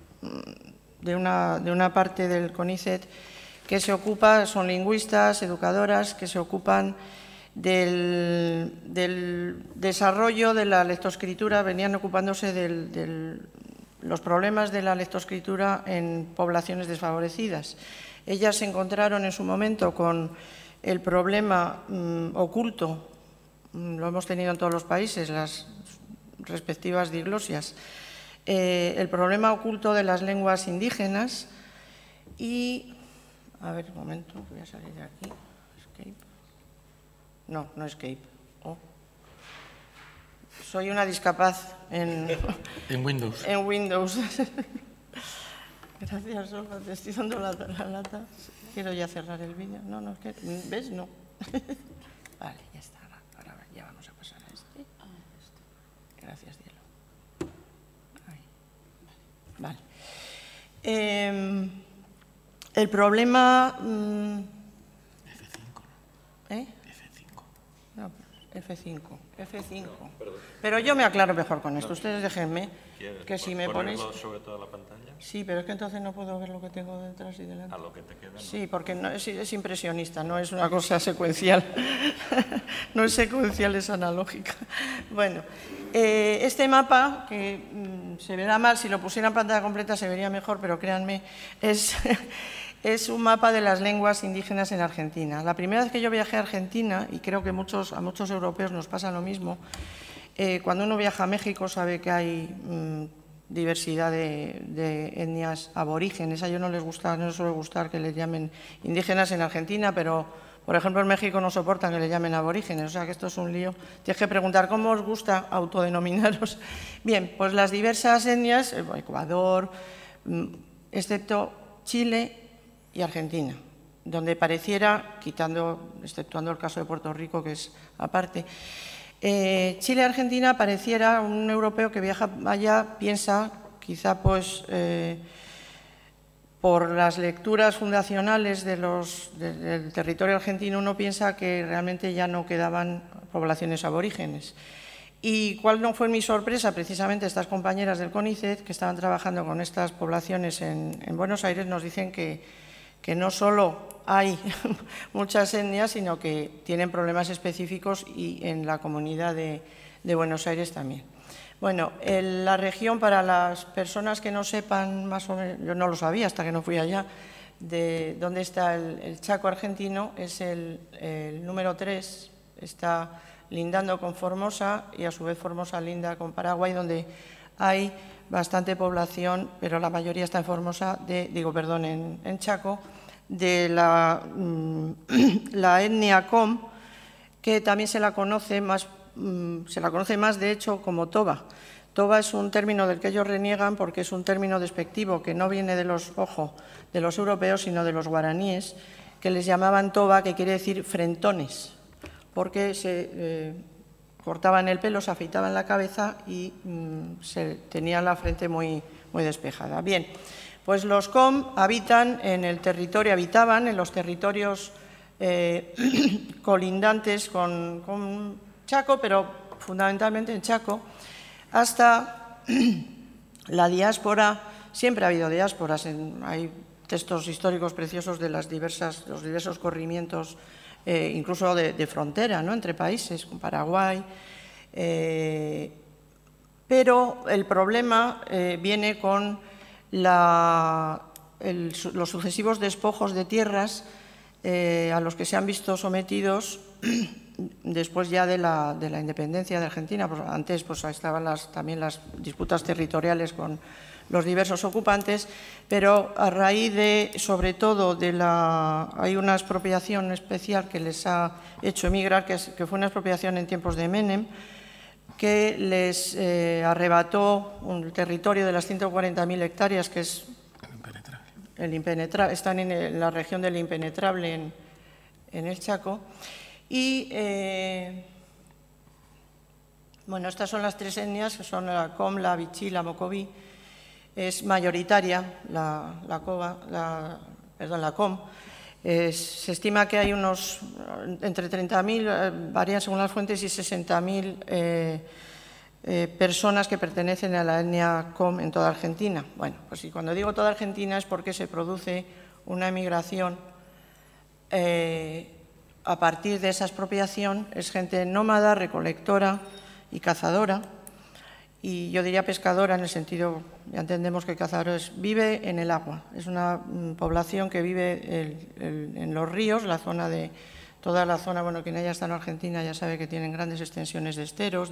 una parte del CONICET que se ocupa, son lingüistas, educadoras, que se ocupan del desarrollo de la lectoescritura, venían ocupándose de los problemas de la lectoescritura en poblaciones desfavorecidas. Ellas se encontraron en su momento con el problema oculto, lo hemos tenido en todos los países, las respectivas diglosias, el problema oculto de las lenguas indígenas y, a ver, un momento, voy a salir de aquí, escape, no escape, soy una discapaz en Windows. En Windows. Gracias, Olga, te estoy dando la lata, quiero ya cerrar el vídeo, no, es que, ¿ves? No. Vale, ya está, ahora ya vamos a pasar a este. Gracias, Dielo. Ahí. Vale. El problema... F5, ¿no? ¿Eh? F5. No, F5. Pero yo me aclaro mejor con esto. Ustedes déjenme que si me ponéis... sobre toda la pantalla? Sí, pero es que entonces no puedo ver lo que tengo detrás y delante. A lo que te queda, ¿no? Sí, porque no, es impresionista, no es una cosa secuencial. No es secuencial, es analógica. Bueno, este mapa, que se verá mal, si lo pusiera en pantalla completa se vería mejor, pero créanme, es un mapa de las lenguas indígenas en Argentina. La primera vez que yo viajé a Argentina, y creo que a muchos europeos nos pasa lo mismo, cuando uno viaja a México sabe que hay diversidad de etnias aborígenes. A ellos no les suele gustar que les llamen indígenas en Argentina, pero, por ejemplo, en México no soportan que les llamen aborígenes. O sea que esto es un lío. Tienes que preguntar cómo os gusta autodenominaros. Bien, pues las diversas etnias, Ecuador, excepto Chile y Argentina, donde pareciera, exceptuando el caso de Puerto Rico, que es aparte, Chile y Argentina pareciera un europeo que viaja allá, piensa, quizá pues por las lecturas fundacionales del territorio argentino, uno piensa que realmente ya no quedaban poblaciones aborígenes. ¿Y cuál no fue mi sorpresa? Precisamente estas compañeras del CONICET que estaban trabajando con estas poblaciones en Buenos Aires nos dicen que no solo hay muchas etnias, sino que tienen problemas específicos y en la comunidad de Buenos Aires también. Bueno, la región, para las personas que no sepan más o menos, yo no lo sabía hasta que no fui allá, de dónde está el Chaco argentino, es el número 3, está lindando con Formosa y a su vez Formosa linda con Paraguay, donde hay bastante población, pero la mayoría está en Formosa, en Chaco, de la etnia Com, que también se la conoce más de hecho como Toba. Toba es un término del que ellos reniegan porque es un término despectivo que no viene de los europeos, sino de los guaraníes, que les llamaban Toba, que quiere decir frentones, porque se cortaban el pelo, se afeitaban la cabeza y tenían la frente muy, muy despejada. Bien, pues los Com habitaban en los territorios colindantes con Chaco, pero fundamentalmente en Chaco, hasta la diáspora. Siempre ha habido diásporas, hay textos históricos preciosos de los diversos corrimientos, incluso de frontera, ¿no?, entre países, con Paraguay. Pero el problema viene con los sucesivos despojos de tierras a los que se han visto sometidos después ya de la independencia de Argentina. Pues antes pues, estaban también las disputas territoriales con los diversos ocupantes, pero a raíz sobre todo hay una expropiación especial que les ha hecho emigrar, que fue una expropiación en tiempos de Menem, que les arrebató un territorio de las 140.000 hectáreas, que es el impenetrable, están en la región del impenetrable en el Chaco. Y, bueno, estas son las tres etnias, que son la Com, la Bichí, la Mocoví. Es mayoritaria la Com. Se estima que hay entre 30.000, varían según las fuentes, y 60.000 personas que pertenecen a la etnia Com en toda Argentina. Bueno, pues y cuando digo toda Argentina es porque se produce una emigración a partir de esa expropiación. Es gente nómada, recolectora y cazadora, y yo diría pescadora en el sentido, ya entendemos que cazador vive en el agua. Es una población que vive en los ríos, toda la zona, bueno, quien haya estado en Argentina ya sabe que tienen grandes extensiones de esteros.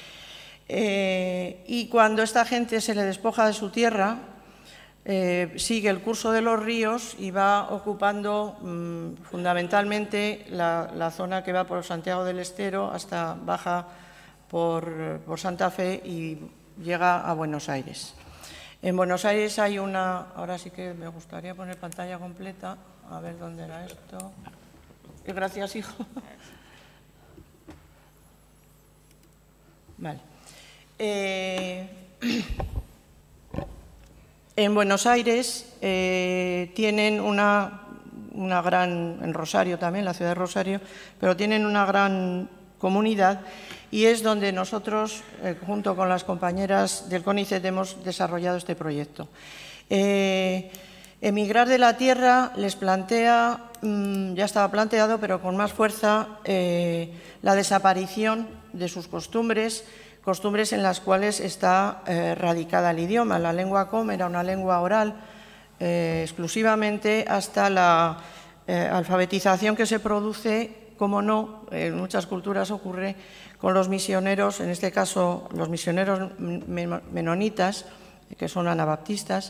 Y cuando esta gente se le despoja de su tierra, sigue el curso de los ríos y va ocupando fundamentalmente la zona que va por Santiago del Estero hasta baja por Santa Fe y llega a Buenos Aires. En Buenos Aires hay ahora sí que me gustaría poner pantalla completa, a ver dónde era esto. Gracias, hijo. Vale. En Buenos Aires tienen una gran, en Rosario también, la ciudad de Rosario, pero tienen una gran comunidad y es donde nosotros, junto con las compañeras del CONICET, hemos desarrollado este proyecto. Emigrar de la tierra les plantea, ya estaba planteado, pero con más fuerza, la desaparición de sus costumbres en las cuales está radicada el idioma. La lengua com era una lengua oral exclusivamente hasta la alfabetización que se produce, como no, en muchas culturas ocurre, con los misioneros, en este caso los misioneros menonitas, que son anabaptistas.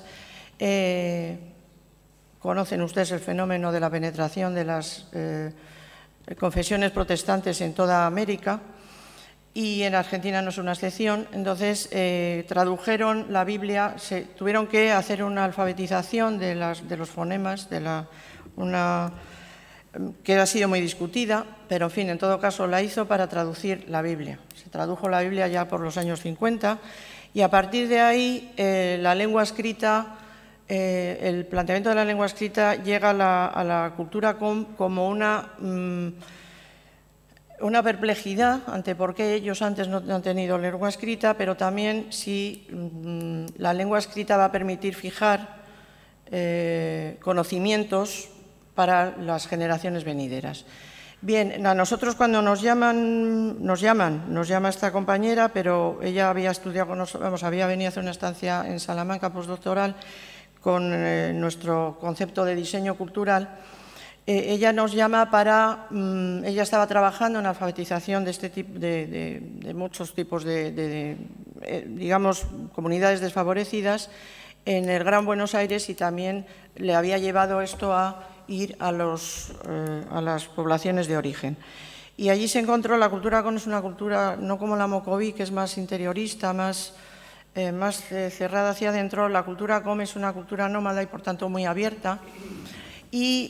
Conocen ustedes el fenómeno de la penetración de las confesiones protestantes en toda América y en Argentina no es una excepción. Entonces tradujeron la Biblia, tuvieron que hacer una alfabetización de los fonemas, que ha sido muy discutida, pero en fin, en todo caso la hizo para traducir la Biblia. Se tradujo la Biblia ya por los años 50 y a partir de ahí la lengua escrita, el planteamiento de la lengua escrita llega a la cultura como una perplejidad ante por qué ellos antes no han tenido lengua escrita, pero también si la lengua escrita va a permitir fijar conocimientos para las generaciones venideras. Bien, a nosotros cuando nos llama esta compañera, pero ella había estudiado con nosotros, había venido a hacer una estancia en Salamanca postdoctoral con nuestro concepto de diseño cultural. Ella nos llama para, ella estaba trabajando en alfabetización de este tipo, de muchos tipos digamos, comunidades desfavorecidas en el Gran Buenos Aires y también le había llevado esto a ir a las poblaciones de origen. Y allí se encontró, la cultura com es una cultura no como la mocoví, que es más interiorista, más cerrada hacia adentro. La cultura com es una cultura nómada y por tanto muy abierta. Y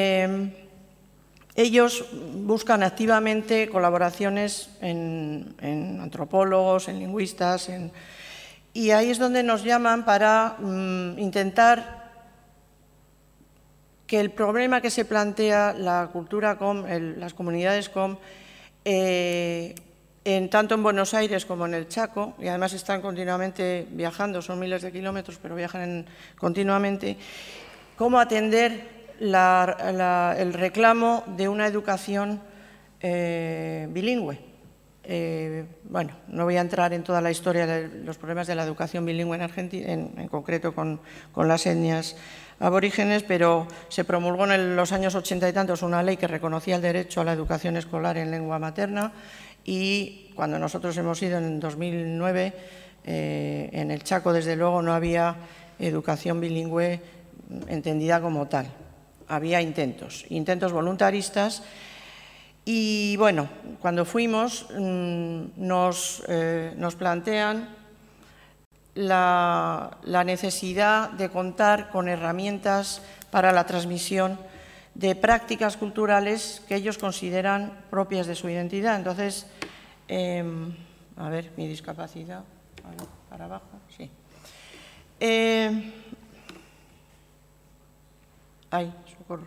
ellos buscan activamente colaboraciones en antropólogos, en lingüistas, y ahí es donde nos llaman para intentar que el problema que se plantea la cultura com, las comunidades com, tanto en Buenos Aires como en el Chaco, y además están continuamente viajando, son miles de kilómetros, pero viajan continuamente, cómo atender el reclamo de una educación bilingüe. Bueno, no voy a entrar en toda la historia de los problemas de la educación bilingüe en Argentina, en concreto con las etnias aborígenes, pero se promulgó en los años 80 y tantos una ley que reconocía el derecho a la educación escolar en lengua materna y cuando nosotros hemos ido en 2009, en el Chaco, desde luego, no había educación bilingüe entendida como tal. Había intentos voluntaristas y, bueno, cuando fuimos nos plantean la necesidad de contar con herramientas para la transmisión de prácticas culturales que ellos consideran propias de su identidad. Entonces, a ver, mi discapacidad, para abajo, sí. Ay, socorro.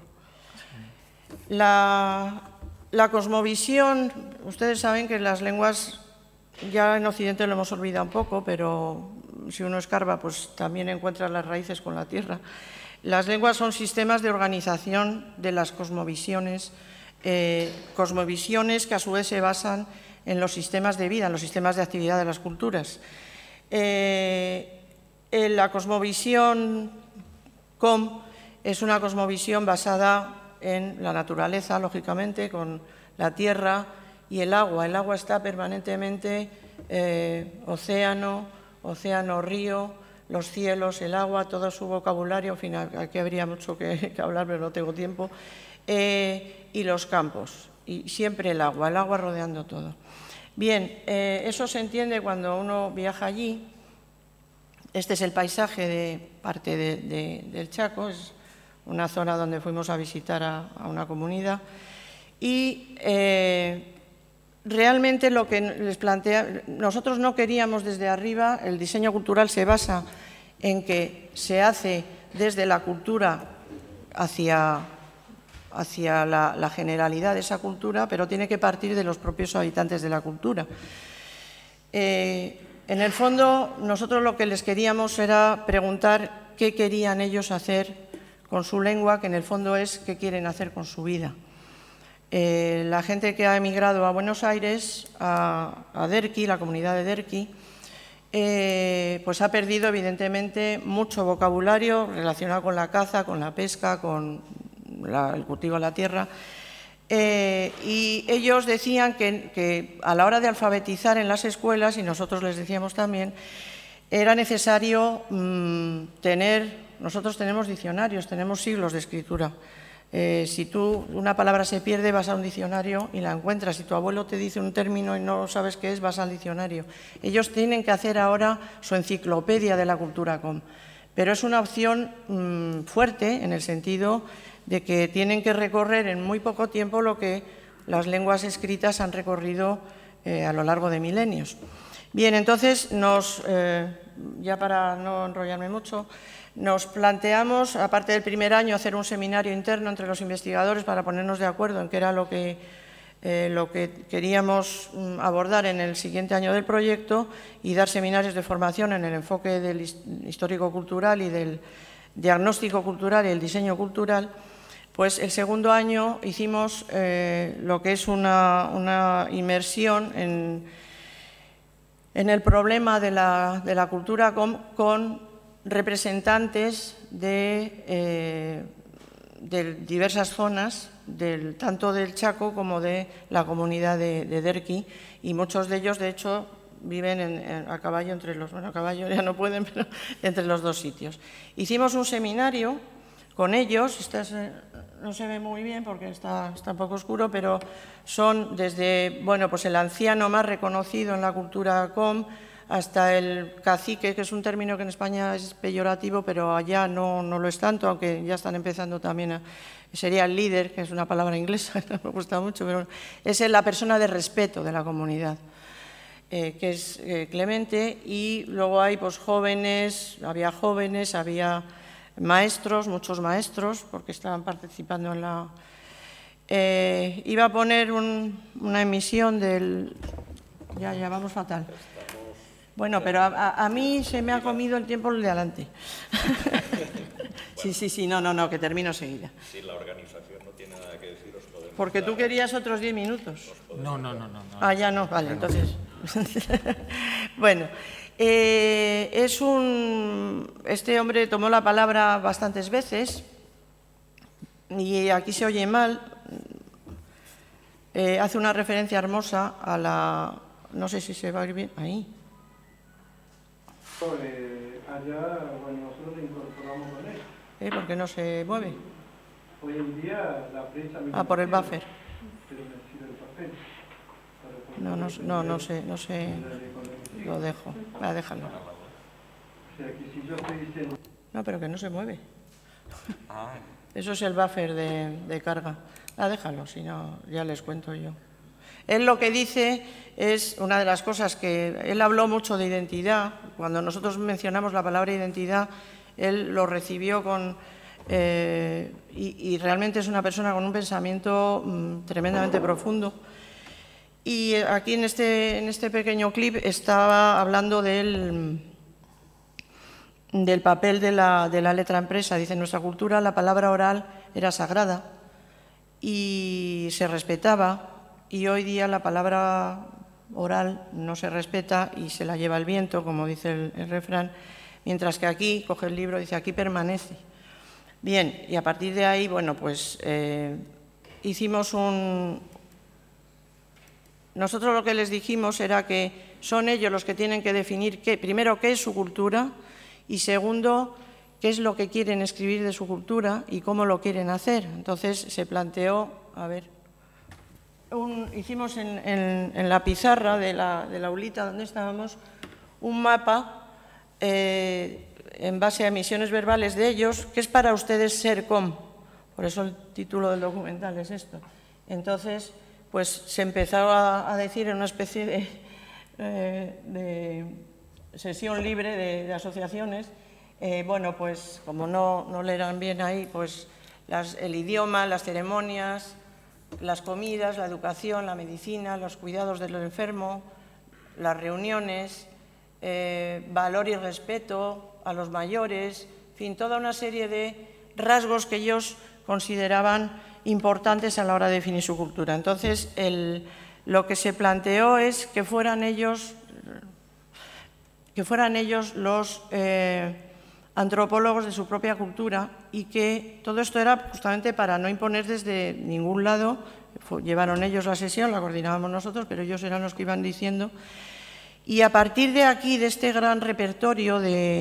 La cosmovisión, ustedes saben que las lenguas, ya en Occidente lo hemos olvidado un poco, pero si uno escarba, pues también encuentra las raíces con la tierra. Las lenguas son sistemas de organización de las cosmovisiones, cosmovisiones que a su vez se basan en los sistemas de vida, en los sistemas de actividad de las culturas. La cosmovisión com es una cosmovisión basada en la naturaleza, lógicamente, con la tierra y el agua. El agua está permanentemente océano, río, los cielos, el agua, todo su vocabulario, en fin, aquí habría mucho que hablar, pero no tengo tiempo, y los campos, y siempre el agua rodeando todo. Bien, eso se entiende cuando uno viaja allí. Este es el paisaje de parte del Chaco, es una zona donde fuimos a visitar a una comunidad, y realmente lo que les plantea, nosotros no queríamos desde arriba, el diseño cultural se basa en que se hace desde la cultura hacia la generalidad de esa cultura, pero tiene que partir de los propios habitantes de la cultura. En el fondo, nosotros lo que les queríamos era preguntar qué querían ellos hacer con su lengua, que en el fondo es qué quieren hacer con su vida. La gente que ha emigrado a Buenos Aires, a Derqui, la comunidad de Derqui, pues ha perdido evidentemente mucho vocabulario relacionado con la caza, con la pesca, con el cultivo de la tierra. Y ellos decían que a la hora de alfabetizar en las escuelas, y nosotros les decíamos también, era necesario nosotros tenemos diccionarios, tenemos siglos de escritura. Si una palabra se pierde, vas a un diccionario y la encuentras. Si tu abuelo te dice un término y no sabes qué es, vas al diccionario. Ellos tienen que hacer ahora su enciclopedia de la cultura com. Pero es una opción fuerte en el sentido de que tienen que recorrer en muy poco tiempo lo que las lenguas escritas han recorrido a lo largo de milenios. Bien, entonces, ya para no enrollarme mucho, nos planteamos, aparte del primer año, hacer un seminario interno entre los investigadores para ponernos de acuerdo en qué era lo que queríamos abordar en el siguiente año del proyecto y dar seminarios de formación en el enfoque del histórico-cultural y del diagnóstico cultural y el diseño cultural. Pues el segundo año hicimos lo que es una inmersión en el problema de la cultura con representantes de diversas zonas, tanto del Chaco como de la comunidad de Derqui, y muchos de ellos, de hecho, viven a caballo a caballo ya no pueden, pero entre los dos sitios. Hicimos un seminario con ellos, no se ve muy bien porque está un poco oscuro, pero son desde, pues el anciano más reconocido en la cultura com, hasta el cacique, que es un término que en España es peyorativo, pero allá no lo es tanto, aunque ya están empezando también sería el líder, que es una palabra inglesa, me gusta mucho, pero es la persona de respeto de la comunidad, que es Clemente, y luego hay había jóvenes, había maestros, muchos maestros, porque estaban participando en la... iba a poner una emisión del... Ya vamos fatal. Bueno, pero a mí se me ha comido el tiempo el de adelante. Sí, no, que termino enseguida. Si la organización no tiene nada que decir, os podemos... Porque tú querías otros 10 minutos. No. Ah, ya no, vale, entonces... Bueno, este hombre tomó la palabra bastantes veces y aquí se oye mal. Hace una referencia hermosa a la... No sé si se va a oír bien. Ahí. Allá, nosotros incorporamos con él. ¿Por qué no se mueve? Hoy en día la prensa... por el buffer. Pero me sirve el papel. No sé. Lo dejo. Déjalo. O sea, que si yo estoy diciendo... No, pero que no se mueve. Eso es el buffer de carga. Déjalo, si no, ya les cuento yo. Él lo que dice es una de las cosas que... Él habló mucho de identidad. Cuando nosotros mencionamos la palabra identidad, él lo recibió con... y realmente es una persona con un pensamiento tremendamente profundo. Y aquí en este pequeño clip estaba hablando del papel de la letra impresa. Dice, en nuestra cultura la palabra oral era sagrada y se respetaba, y hoy día la palabra oral no se respeta y se la lleva el viento, como dice el refrán, mientras que aquí, coge el libro y dice, aquí permanece. Bien, y a partir de ahí, pues hicimos Nosotros lo que les dijimos era que son ellos los que tienen que definir, primero, qué es su cultura, y segundo, qué es lo que quieren escribir de su cultura y cómo lo quieren hacer. Entonces se planteó, hicimos en la pizarra de la aulita donde estábamos un mapa en base a emisiones verbales de ellos, ¿qué es para ustedes ser com? Por eso el título del documental es esto. Entonces, pues se empezó a decir en una especie de sesión libre de asociaciones, Bueno, pues como no leerán bien ahí, pues el idioma, las ceremonias, las comidas, la educación, la medicina, los cuidados del enfermo, las reuniones, valor y respeto a los mayores, en fin, toda una serie de rasgos que ellos consideraban importantes a la hora de definir su cultura. Entonces, lo que se planteó es que fueran ellos los antropólogos de su propia cultura, y que todo esto era justamente para no imponer desde ningún lado. Llevaron ellos la sesión, la coordinábamos nosotros, pero ellos eran los que iban diciendo. Y a partir de aquí, de este gran repertorio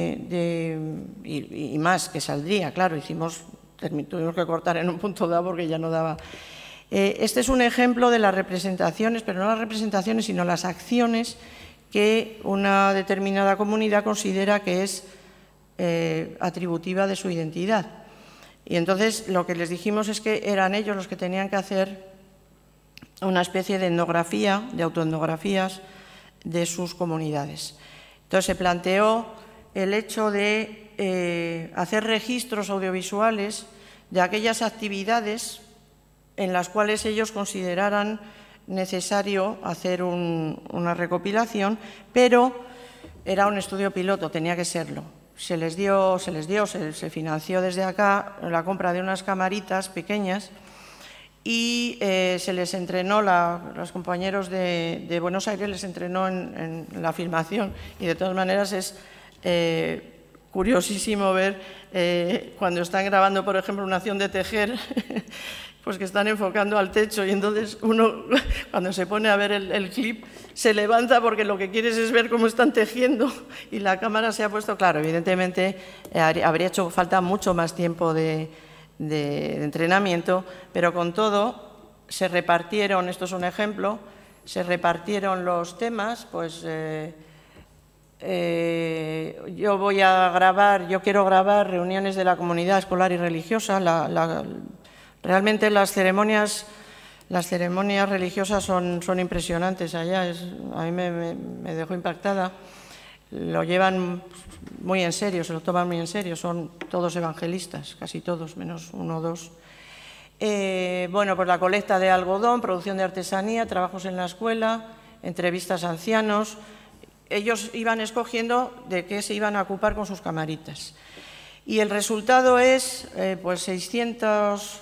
y más que saldría, claro, tuvimos que cortar en un punto dado porque ya no daba. Este es un ejemplo de las representaciones, pero no las representaciones, sino las acciones que una determinada comunidad considera que es atributiva de su identidad. Y entonces lo que les dijimos es que eran ellos los que tenían que hacer una especie de etnografía, de autoetnografías de sus comunidades. Entonces se planteó el hecho de hacer registros audiovisuales de aquellas actividades en las cuales ellos consideraran necesario hacer una recopilación, pero era un estudio piloto, tenía que serlo. Se financió desde acá la compra de unas camaritas pequeñas y se les entrenó, los compañeros de Buenos Aires les entrenó en la filmación, y de todas maneras es curiosísimo ver cuando están grabando, por ejemplo, una acción de tejer, pues que están enfocando al techo, y entonces uno, cuando se pone a ver el clip, se levanta porque lo que quieres es ver cómo están tejiendo, y la cámara se ha puesto, claro, evidentemente habría hecho falta mucho más tiempo de entrenamiento, pero con todo se repartieron, esto es un ejemplo, se repartieron los temas, pues yo quiero grabar reuniones de la comunidad escolar y religiosa. Realmente las ceremonias religiosas son impresionantes allá, a mí me dejó impactada. Lo llevan muy en serio, se lo toman muy en serio, son todos evangelistas, casi todos, menos uno o dos. Bueno, pues la colecta de algodón, producción de artesanía, trabajos en la escuela, entrevistas a ancianos. Ellos iban escogiendo de qué se iban a ocupar con sus camaritas. Y el resultado es pues 600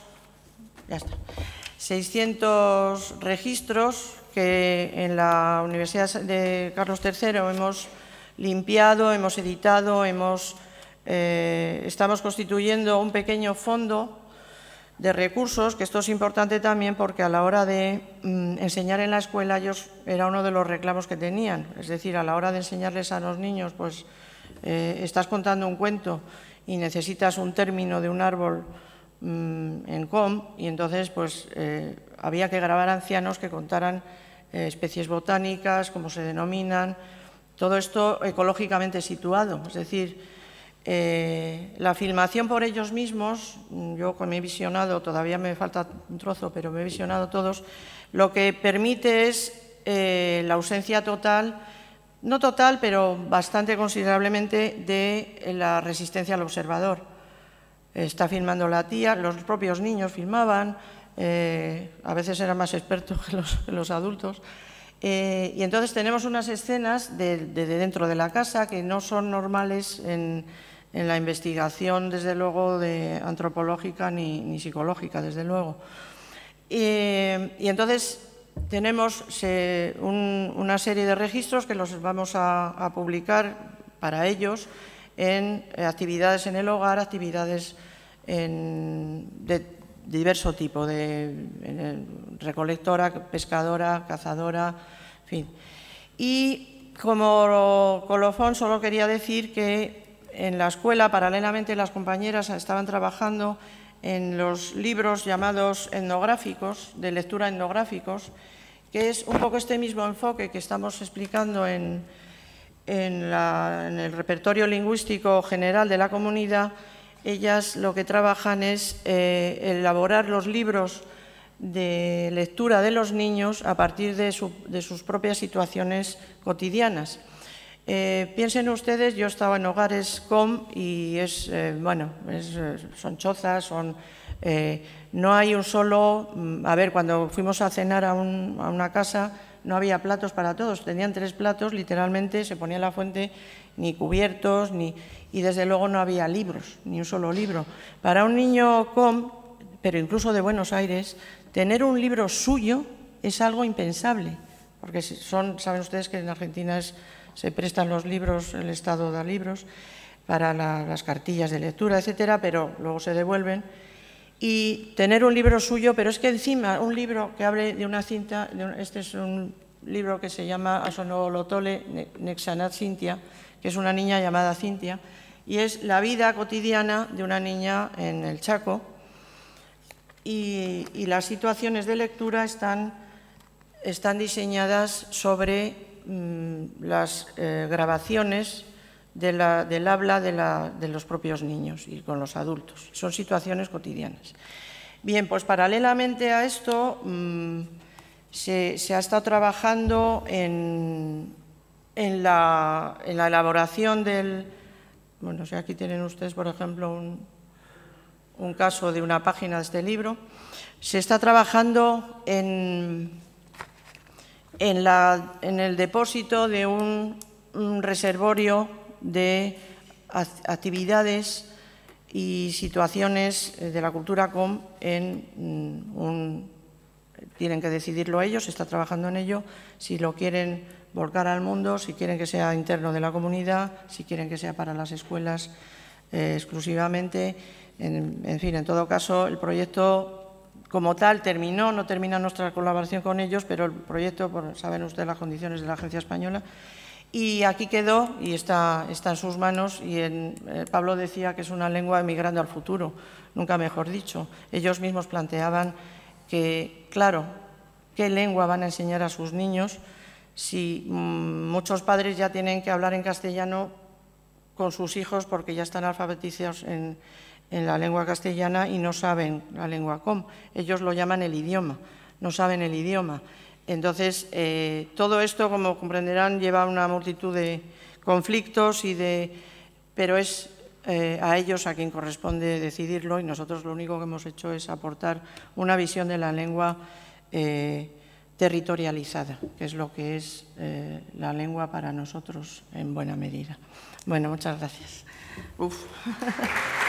registros que en la Universidad de Carlos III hemos limpiado, hemos editado, estamos constituyendo un pequeño fondo de recursos, que esto es importante también porque a la hora de enseñar en la escuela era uno de los reclamos que tenían, es decir, a la hora de enseñarles a los niños, pues estás contando un cuento y necesitas un término de un árbol en com, y entonces pues había que grabar ancianos que contaran especies botánicas, cómo se denominan, todo esto ecológicamente situado, es decir, la filmación por ellos mismos, yo me he visionado, todavía me falta un trozo, pero me he visionado todos, lo que permite es la ausencia total, no total, pero bastante considerablemente, de la resistencia al observador. Está filmando la tía, los propios niños filmaban, a veces eran más expertos que los adultos. Y entonces tenemos unas escenas de dentro de la casa que no son normales en la investigación, desde luego, antropológica ni psicológica, desde luego. Y entonces tenemos una serie de registros que los vamos a publicar para ellos en actividades en el hogar, actividades de diverso tipo, recolectora, pescadora, cazadora, en fin. Y como colofón solo quería decir que en la escuela, paralelamente, las compañeras estaban trabajando en los libros llamados etnográficos, de lectura etnográficos, que es un poco este mismo enfoque que estamos explicando en el repertorio lingüístico general de la comunidad. Ellas lo que trabajan es elaborar los libros de lectura de los niños a partir de sus propias situaciones cotidianas. Piensen ustedes, yo estaba en hogares COM y son chozas, no hay un solo... A ver, cuando fuimos a cenar a una casa no había platos para todos, tenían 3 platos, literalmente, se ponía la fuente, ni cubiertos, y desde luego no había libros, ni un solo libro. Para un niño COM, pero incluso de Buenos Aires, tener un libro suyo es algo impensable, porque saben ustedes que en Argentina se prestan los libros, el Estado da libros para las cartillas de lectura, etcétera, pero luego se devuelven. Y tener un libro suyo, pero es que encima un libro que hable de una cinta, este es un libro que se llama Asonolotole Nexanat Cintia, que es una niña llamada Cintia, y es la vida cotidiana de una niña en el Chaco, y las situaciones de lectura están diseñadas sobre las grabaciones del habla de los propios niños y con los adultos. Son situaciones cotidianas. Bien, pues paralelamente a esto se ha estado trabajando en la elaboración del... Bueno, aquí tienen ustedes, por ejemplo, un caso de una página de este libro. Se está trabajando en el depósito de un reservorio de actividades y situaciones de la cultura COM tienen que decidirlo ellos, se está trabajando en ello, si lo quieren volcar al mundo, si quieren que sea interno de la comunidad, si quieren que sea para las escuelas exclusivamente. En fin, en todo caso, el proyecto como tal terminó, no termina nuestra colaboración con ellos, pero el proyecto, saben ustedes las condiciones de la Agencia Española, y aquí quedó y está en sus manos. Y Pablo decía que es una lengua emigrando al futuro, nunca mejor dicho. Ellos mismos planteaban que, claro, ¿qué lengua van a enseñar a sus niños si muchos padres ya tienen que hablar en castellano con sus hijos porque ya están alfabetizados en la lengua castellana y no saben la lengua COM? Ellos lo llaman el idioma, no saben el idioma. Entonces, todo esto, como comprenderán, lleva una multitud de conflictos, pero es a ellos a quien corresponde decidirlo, y nosotros lo único que hemos hecho es aportar una visión de la lengua territorializada, que es lo que es la lengua para nosotros en buena medida. Bueno, muchas gracias. Uf.